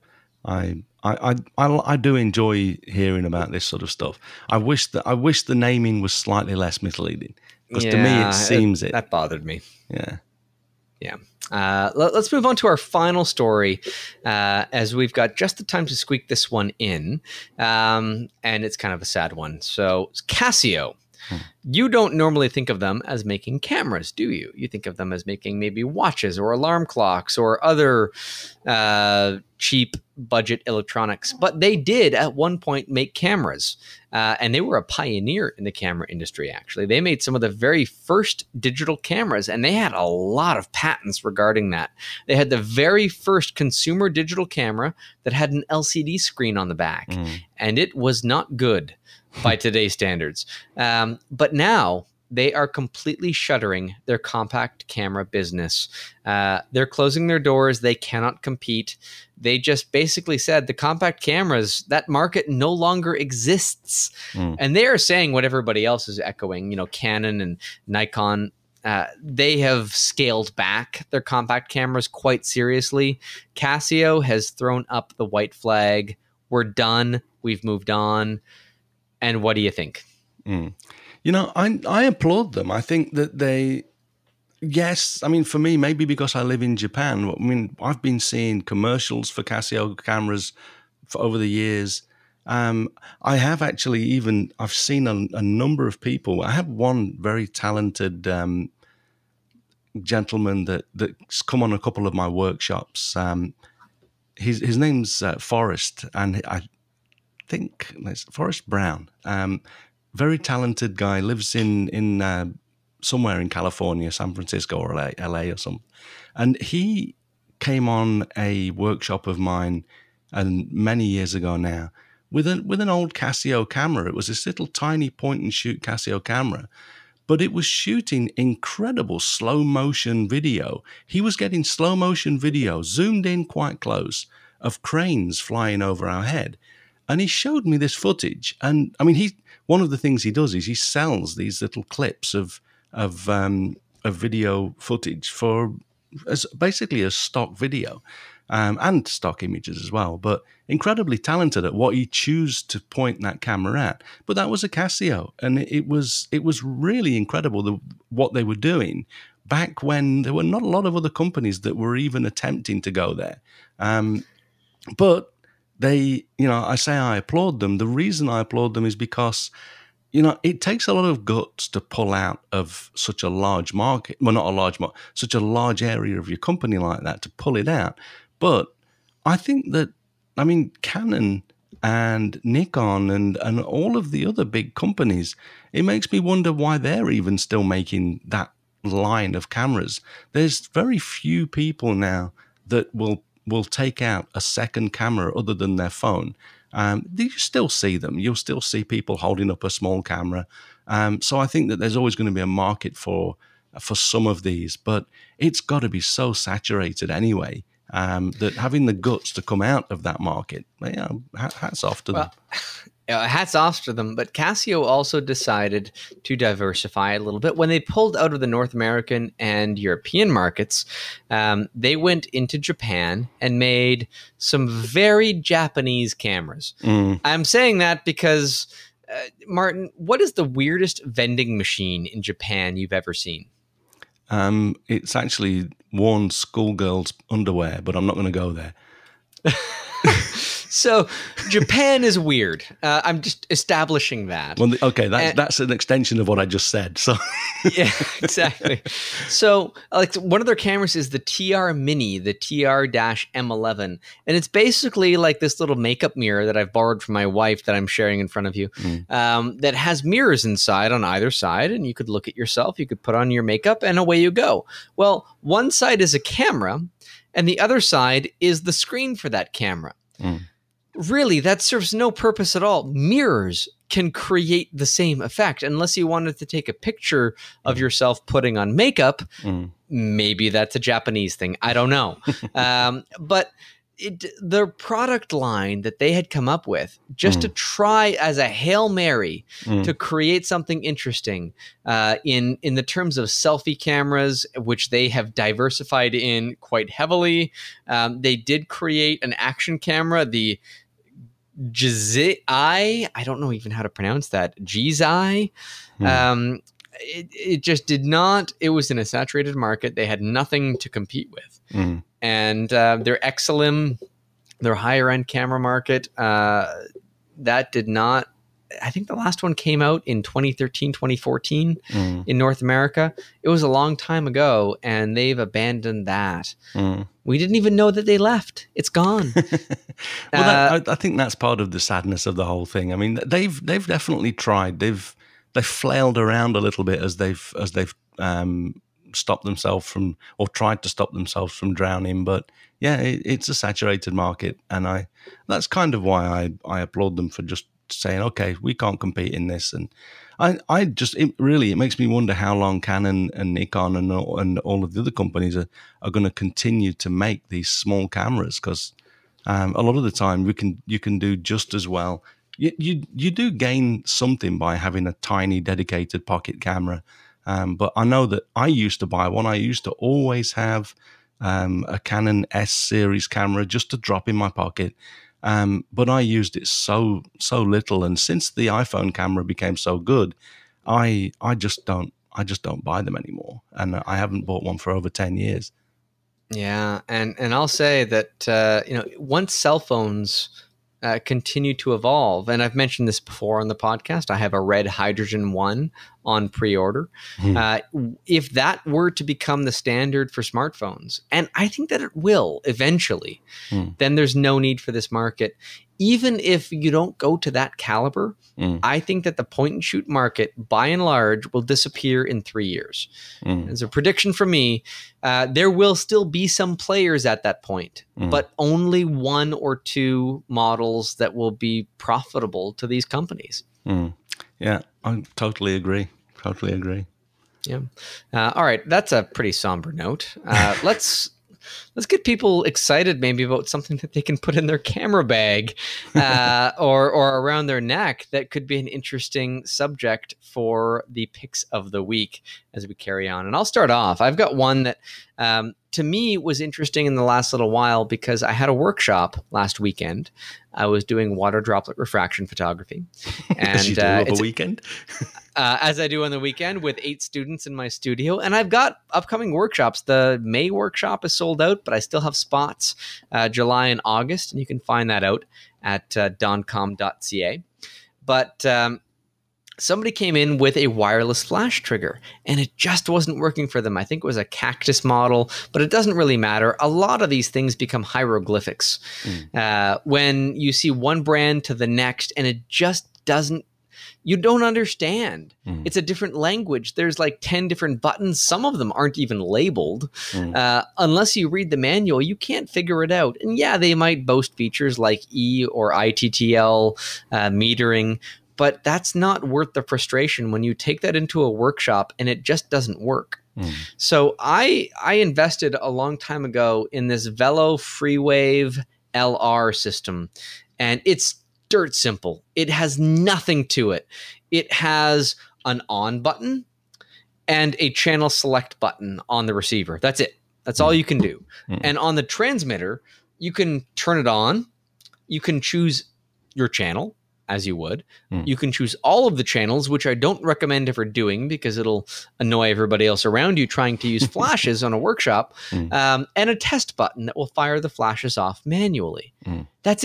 I do enjoy hearing about this sort of stuff. I wish the naming was slightly less misleading, because to me it seems that bothered me. Yeah. Let's move on to our final story, as we've got just the time to squeak this one in, and it's kind of a sad one. So Casio. You don't normally think of them as making cameras, do you? You think of them as making maybe watches or alarm clocks or other cheap budget electronics. But they did at one point make cameras, and they were a pioneer in the camera industry, actually. They made some of the very first digital cameras, and they had a lot of patents regarding that. They had the very first consumer digital camera that had an LCD screen on the back, and it was not good by today's standards. But now they are completely shuttering their compact camera business. They're closing their doors. They cannot compete. They just basically said the compact cameras, that market no longer exists. And they are saying what everybody else is echoing, Canon and Nikon. They have scaled back their compact cameras quite seriously. Casio has thrown up the white flag. We're done. We've moved on. And what do you think? I applaud them. I think that for me, maybe because I live in Japan, I've been seeing commercials for Casio cameras over the years. I have actually I've seen a number of people. I have one very talented gentleman that's come on a couple of my workshops. His name's Forrest, and I think it's Forrest Brown. Very talented guy, lives in somewhere in California, San Francisco or LA or something. And he came on a workshop of mine, and many years ago now, with an old Casio camera. It was this little tiny point and shoot Casio camera, but it was shooting incredible slow motion video. He was getting slow motion video zoomed in quite close of cranes flying over our head. And he showed me this footage. And one of the things he does is he sells these little clips of video footage basically as stock video, and stock images as well. But incredibly talented at what he chooses to point that camera at. But that was a Casio, and it was really incredible what they were doing back when there were not a lot of other companies that were even attempting to go there. But they, I say I applaud them. The reason I applaud them is because, it takes a lot of guts to pull out of such a large market. Well, not a large market, such a large area of your company like that, to pull it out. But I think that, Canon and Nikon and all of the other big companies, it makes me wonder why they're even still making that line of cameras. There's very few people now that will take out a second camera other than their phone. You still see them. You'll still see people holding up a small camera. So I think that there's always going to be a market for some of these, but it's got to be so saturated anyway, that having the guts to come out of that market, hats off to them. Hats off to them, but Casio also decided to diversify a little bit. When they pulled out of the North American and European markets, they went into Japan and made some very Japanese cameras. I'm saying that because, Martin, what is the weirdest vending machine in Japan you've ever seen? It's actually worn schoolgirls' underwear, but I'm not going to go there. So Japan is weird. I'm just establishing that. Well, okay, that's an extension of what I just said. So yeah, exactly. So like one of their cameras is the TR Mini, the TR-M11, and it's basically like this little makeup mirror that I've borrowed from my wife that I'm sharing in front of you, that has mirrors inside on either side, and you could look at yourself, you could put on your makeup, and away you go. Well, one side is a camera, and the other side is the screen for that camera. Really, that serves no purpose at all. Mirrors can create the same effect. Unless you wanted to take a picture of yourself putting on makeup, maybe that's a Japanese thing. I don't know. But the product line that they had come up with just to try as a Hail Mary to create something interesting in the terms of selfie cameras, which they have diversified in quite heavily. They did create an action camera, the Jizai, I don't know even how to pronounce that. Jizai. It just did not. It was in a saturated market. They had nothing to compete with. And their Exilim, their higher end camera market, that did not. I think the last one came out in 2013, 2014 in North America. It was a long time ago, and they've abandoned that. We didn't even know that they left. It's gone. Well, I think that's part of the sadness of the whole thing. I mean, they've definitely tried. They've flailed around a little bit as they've stopped themselves from, or tried to stop themselves from drowning. But yeah, it's a saturated market, and that's kind of why I applaud them for just saying, okay, we can't compete in this. And it makes me wonder how long Canon and Nikon and all of the other companies are going to continue to make these small cameras, because a lot of the time you can do just as well. You do gain something by having a tiny dedicated pocket camera, but I know that I used to buy one. I used to always have a Canon S series camera just to drop in my pocket. But I used it so little, and since the iPhone camera became so good, I just don't buy them anymore, and I haven't bought one for over 10 years. Yeah, and I'll say that once cell phones continue to evolve, and I've mentioned this before on the podcast, I have a Red Hydrogen 1 on pre-order. If that were to become the standard for smartphones, and I think that it will eventually, then there's no need for this market. Even if you don't go to that caliber, I think that the point and shoot market, by and large, will disappear in 3 years. As a prediction from me, there will still be some players at that point, but only one or two models that will be profitable to these companies. Yeah, I totally agree. Yeah. All right. That's a pretty somber note. Let's get people excited maybe about something that they can put in their camera bag or around their neck that could be an interesting subject for the picks of the week as we carry on. And I'll start off. I've got one that to me was interesting in the last little while because I had a workshop last weekend. I was doing water droplet refraction photography. And you do over a weekend? As I do on the weekend with 8 students in my studio. And I've got upcoming workshops. The May workshop is sold out, but I still have spots July and August. And you can find that out at doncom.ca. But somebody came in with a wireless flash trigger, and it just wasn't working for them. I think it was a Cactus model, but it doesn't really matter. A lot of these things become hieroglyphics. When you see one brand to the next, and it just doesn't, you don't understand. It's a different language. There's like 10 different buttons. Some of them aren't even labeled. Unless you read the manual, you can't figure it out. And yeah, they might boast features like E or ITTL metering, but that's not worth the frustration when you take that into a workshop and it just doesn't work. So I invested a long time ago in this Velo FreeWave LR system, and it's dirt simple. It has nothing to it. It has an on button and a channel select button on the receiver. That's it. That's all you can do. And on the transmitter, you can turn it on. You can choose your channel as you would. You can choose all of the channels, which I don't recommend ever doing because it'll annoy everybody else around you trying to use flashes on a workshop, and a test button that will fire the flashes off manually. That's it.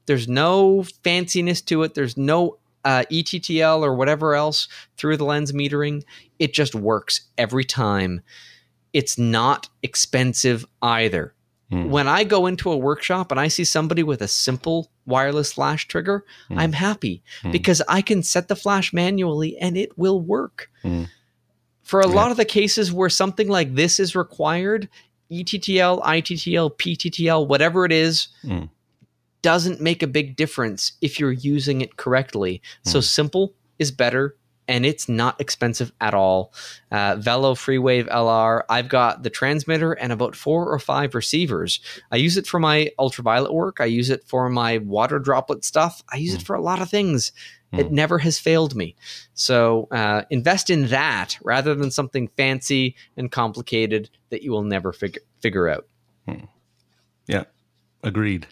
There's no fanciness to it. There's no ETTL or whatever else through the lens metering. It just works every time. It's not expensive either. When I go into a workshop and I see somebody with a simple wireless flash trigger, I'm happy because I can set the flash manually and it will work. For a lot of the cases where something like this is required, ETTL, ITTL, PTTL, whatever it is, doesn't make a big difference if you're using it correctly. So simple is better. And it's not expensive at all. Velo FreeWave LR. I've got the transmitter and about 4 or 5 receivers. I use it for my ultraviolet work. I use it for my water droplet stuff. I use it for a lot of things. It never has failed me. So invest in that rather than something fancy and complicated that you will never figure out. Yeah, agreed.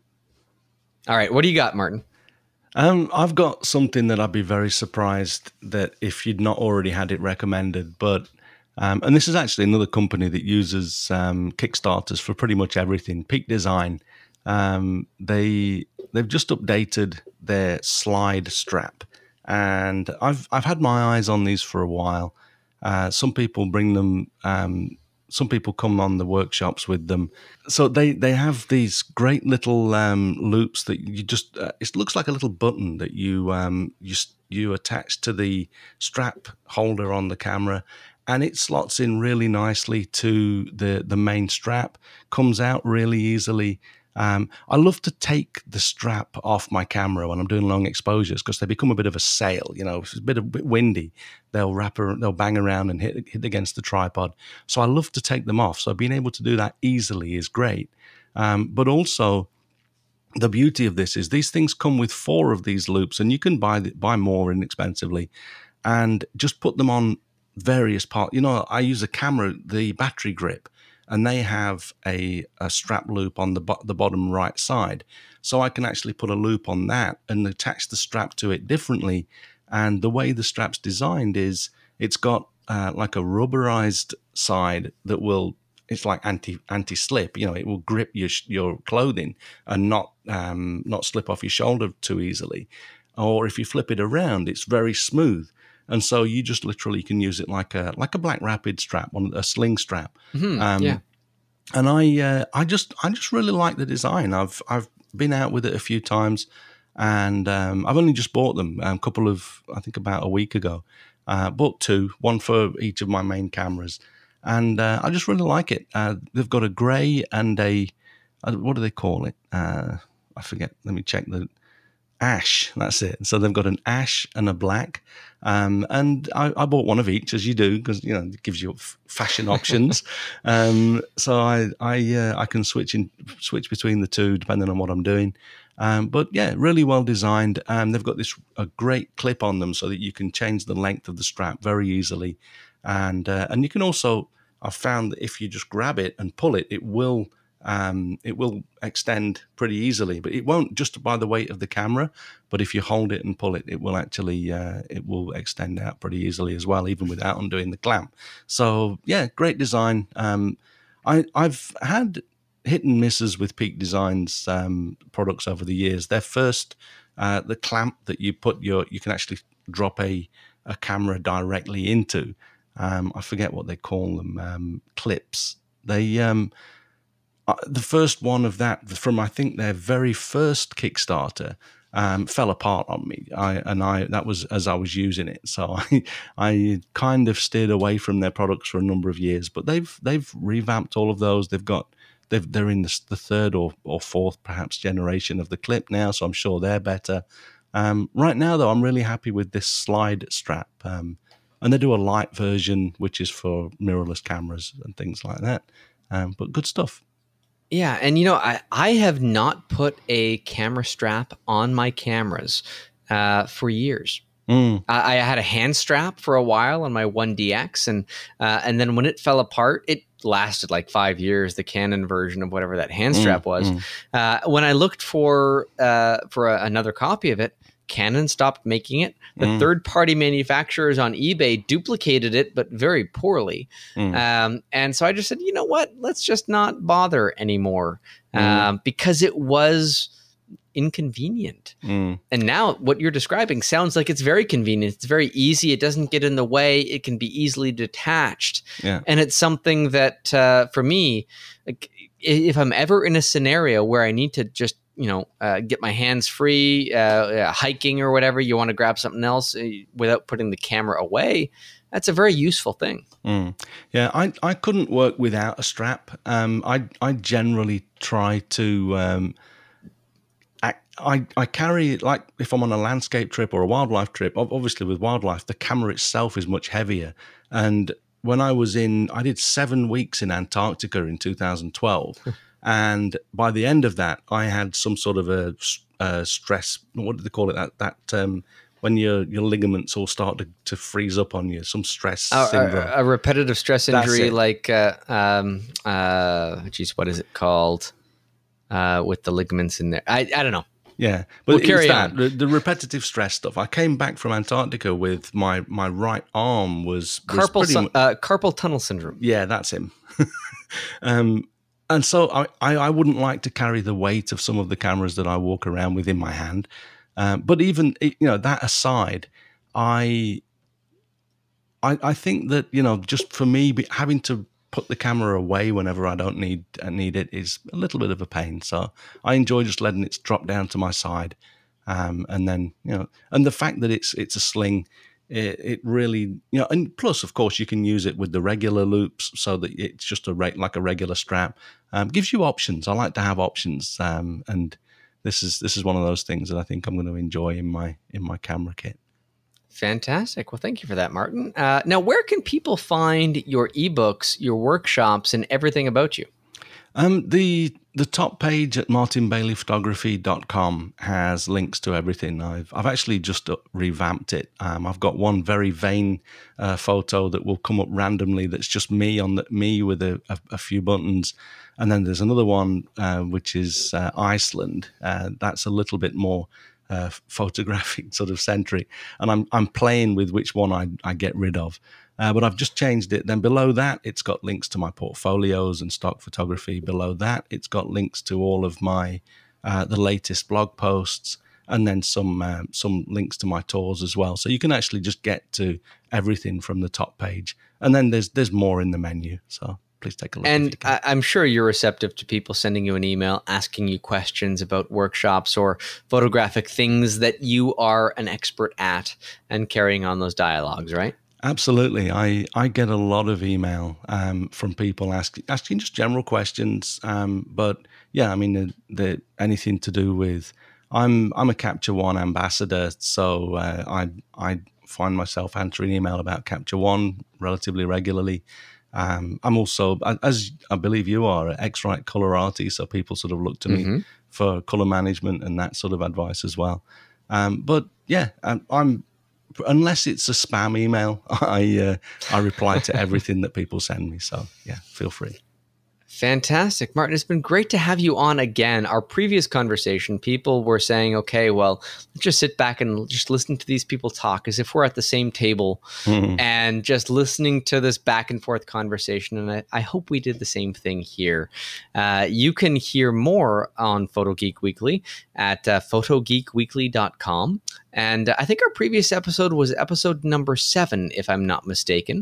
All right, what do you got, Martin? I've got something that I'd be very surprised that if you'd not already had it recommended, but and this is actually another company that uses Kickstarters for pretty much everything. Peak Design. They've just updated their slide strap, and I've had my eyes on these for a while. Some people bring them. Some people come on the workshops with them. So they have these great little loops that you just, it looks like a little button that you attach to the strap holder on the camera, and it slots in really nicely to the main strap, comes out really easily. I love to take the strap off my camera when I'm doing long exposures because they become a bit of a sail. You know, if it's a bit windy, they'll bang around and hit against the tripod. So I love to take them off. So being able to do that easily is great. But also, the beauty of this is these things come with 4 of these loops, and you can buy more inexpensively, and just put them on various parts. You know, I use the battery grip. And they have a strap loop on the bottom right side. So I can actually put a loop on that and attach the strap to it differently. And the way the strap's designed is it's got like a rubberized side that it's like anti-slip. You know, it will grip your clothing and not slip off your shoulder too easily. Or if you flip it around, it's very smooth. And so you just literally can use it like a Black Rapid strap, a sling strap. And I just really like the design. I've been out with it a few times, and I've only just bought them I think about a week ago. Bought 2, one for each of my main cameras, and I just really like it. They've got a grey and what do they call it? I forget. Let me check the ash. That's it. So they've got an ash and a black. And I bought one of each, as you do, because it gives you fashion options. So I can switch between the 2 depending on what I'm doing. But yeah, really well designed. They've got a great clip on them so that you can change the length of the strap very easily. And you can also, I've found that if you just grab it and pull it, it will extend pretty easily, but it won't just by the weight of the camera. But if you hold it and pull it, it will actually it will extend out pretty easily as well, even without undoing the clamp. So yeah, great design. I've had hit and misses with Peak Design's products over the years. Their first, the clamp that you can actually drop a camera directly into. I forget what they call them, clips. The first one of that from I think their very first Kickstarter fell apart on me. That was as I was using it, so I kind of steered away from their products for a number of years. But they've revamped all of those. They're in the 3rd or 4th perhaps generation of the clip now, so I'm sure they're better. Right now though, I'm really happy with this slide strap, and they do a light version which is for mirrorless cameras and things like that. But good stuff. Yeah, and I have not put a camera strap on my cameras for years. I had a hand strap for a while on my 1DX, and then when it fell apart, it lasted like 5 years. The Canon version of whatever that hand strap was. When I looked for another copy of it, Canon stopped making it. The third-party manufacturers on eBay duplicated it, but very poorly. And so I just said, you know what? Let's just not bother anymore, because it was inconvenient. And now what you're describing sounds like it's very convenient. It's very easy. It doesn't get in the way. It can be easily detached. Yeah. And it's something that for me, like, if I'm ever in a scenario where I need to just get my hands free, hiking or whatever, you want to grab something else without putting the camera away, that's a very useful thing. Yeah, I couldn't work without a strap. I generally try to. I carry it, like if I'm on a landscape trip or a wildlife trip. Obviously, with wildlife, the camera itself is much heavier. And when I did 7 weeks in Antarctica in 2012. And by the end of that, I had some sort of a stress. What do they call it? That when your ligaments all start to freeze up on you, some stress syndrome. A repetitive stress injury, like what is it called? With the ligaments in there, I don't know. Yeah, but we'll carry on. The repetitive stress stuff. I came back from Antarctica with my right arm was carpal tunnel syndrome. Yeah, that's him. And so I wouldn't like to carry the weight of some of the cameras that I walk around with in my hand. But even that aside, I think that just for me having to put the camera away whenever I don't need it is a little bit of a pain. So I enjoy just letting it drop down to my side, and then and the fact that it's a sling. It really, and plus, of course, you can use it with the regular loops so that it's just like a regular strap. Gives you options. I like to have options, and this is one of those things that I think I'm going to enjoy in my camera kit. Fantastic. Well, thank you for that, Martin. Now, where can people find your ebooks, your workshops, and everything about you? The top page at martinbaileyphotography.com has links to everything. I've actually just revamped it. I've got one very vain photo that will come up randomly. That's just me me with a few buttons, and then there's another one which is Iceland. That's a little bit more photographic sort of centric, and I'm playing with which one I get rid of. But I've just changed it. Then below that, it's got links to my portfolios and stock photography. Below that, it's got links to all of my the latest blog posts, and then some links to my tours as well. So you can actually just get to everything from the top page. And then there's more in the menu. So please take a look. And I'm sure you're receptive to people sending you an email, asking you questions about workshops or photographic things that you are an expert at, and carrying on those dialogues, right? Absolutely. I get a lot of email from people asking just general questions. But yeah, I mean, anything to do with, I'm a Capture One ambassador, so I find myself answering email about Capture One relatively regularly. I'm also, as I believe you are, X-Rite Color Arty, so people sort of look to me for color management and that sort of advice as well. But yeah, I'm unless it's a spam email, I reply to everything that people send me. So yeah, feel free. Fantastic. Martin, it's been great to have you on again. Our previous conversation, people were saying, okay, well, let's just sit back and just listen to these people talk as if we're at the same table and just listening to this back and forth conversation. And I hope we did the same thing here. You can hear more on Photo Geek Weekly at photogeekweekly.com. And I think our previous episode was episode number 7, if I'm not mistaken.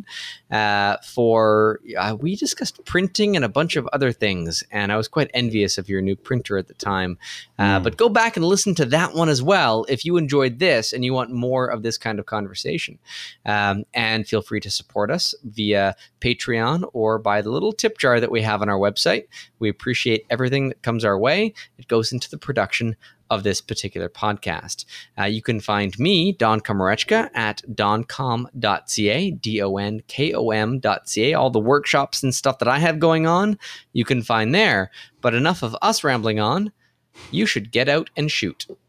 We discussed printing and a bunch of other things, and I was quite envious of your new printer at the time. But go back and listen to that one as well if you enjoyed this and you want more of this kind of conversation. And feel free to support us via Patreon or by the little tip jar that we have on our website. We appreciate everything that comes our way. It goes into the production of this particular podcast. You can find me, Don Komarechka, at doncom.ca, donkom.ca. All the workshops and stuff that I have going on, you can find there. But enough of us rambling on. You should get out and shoot.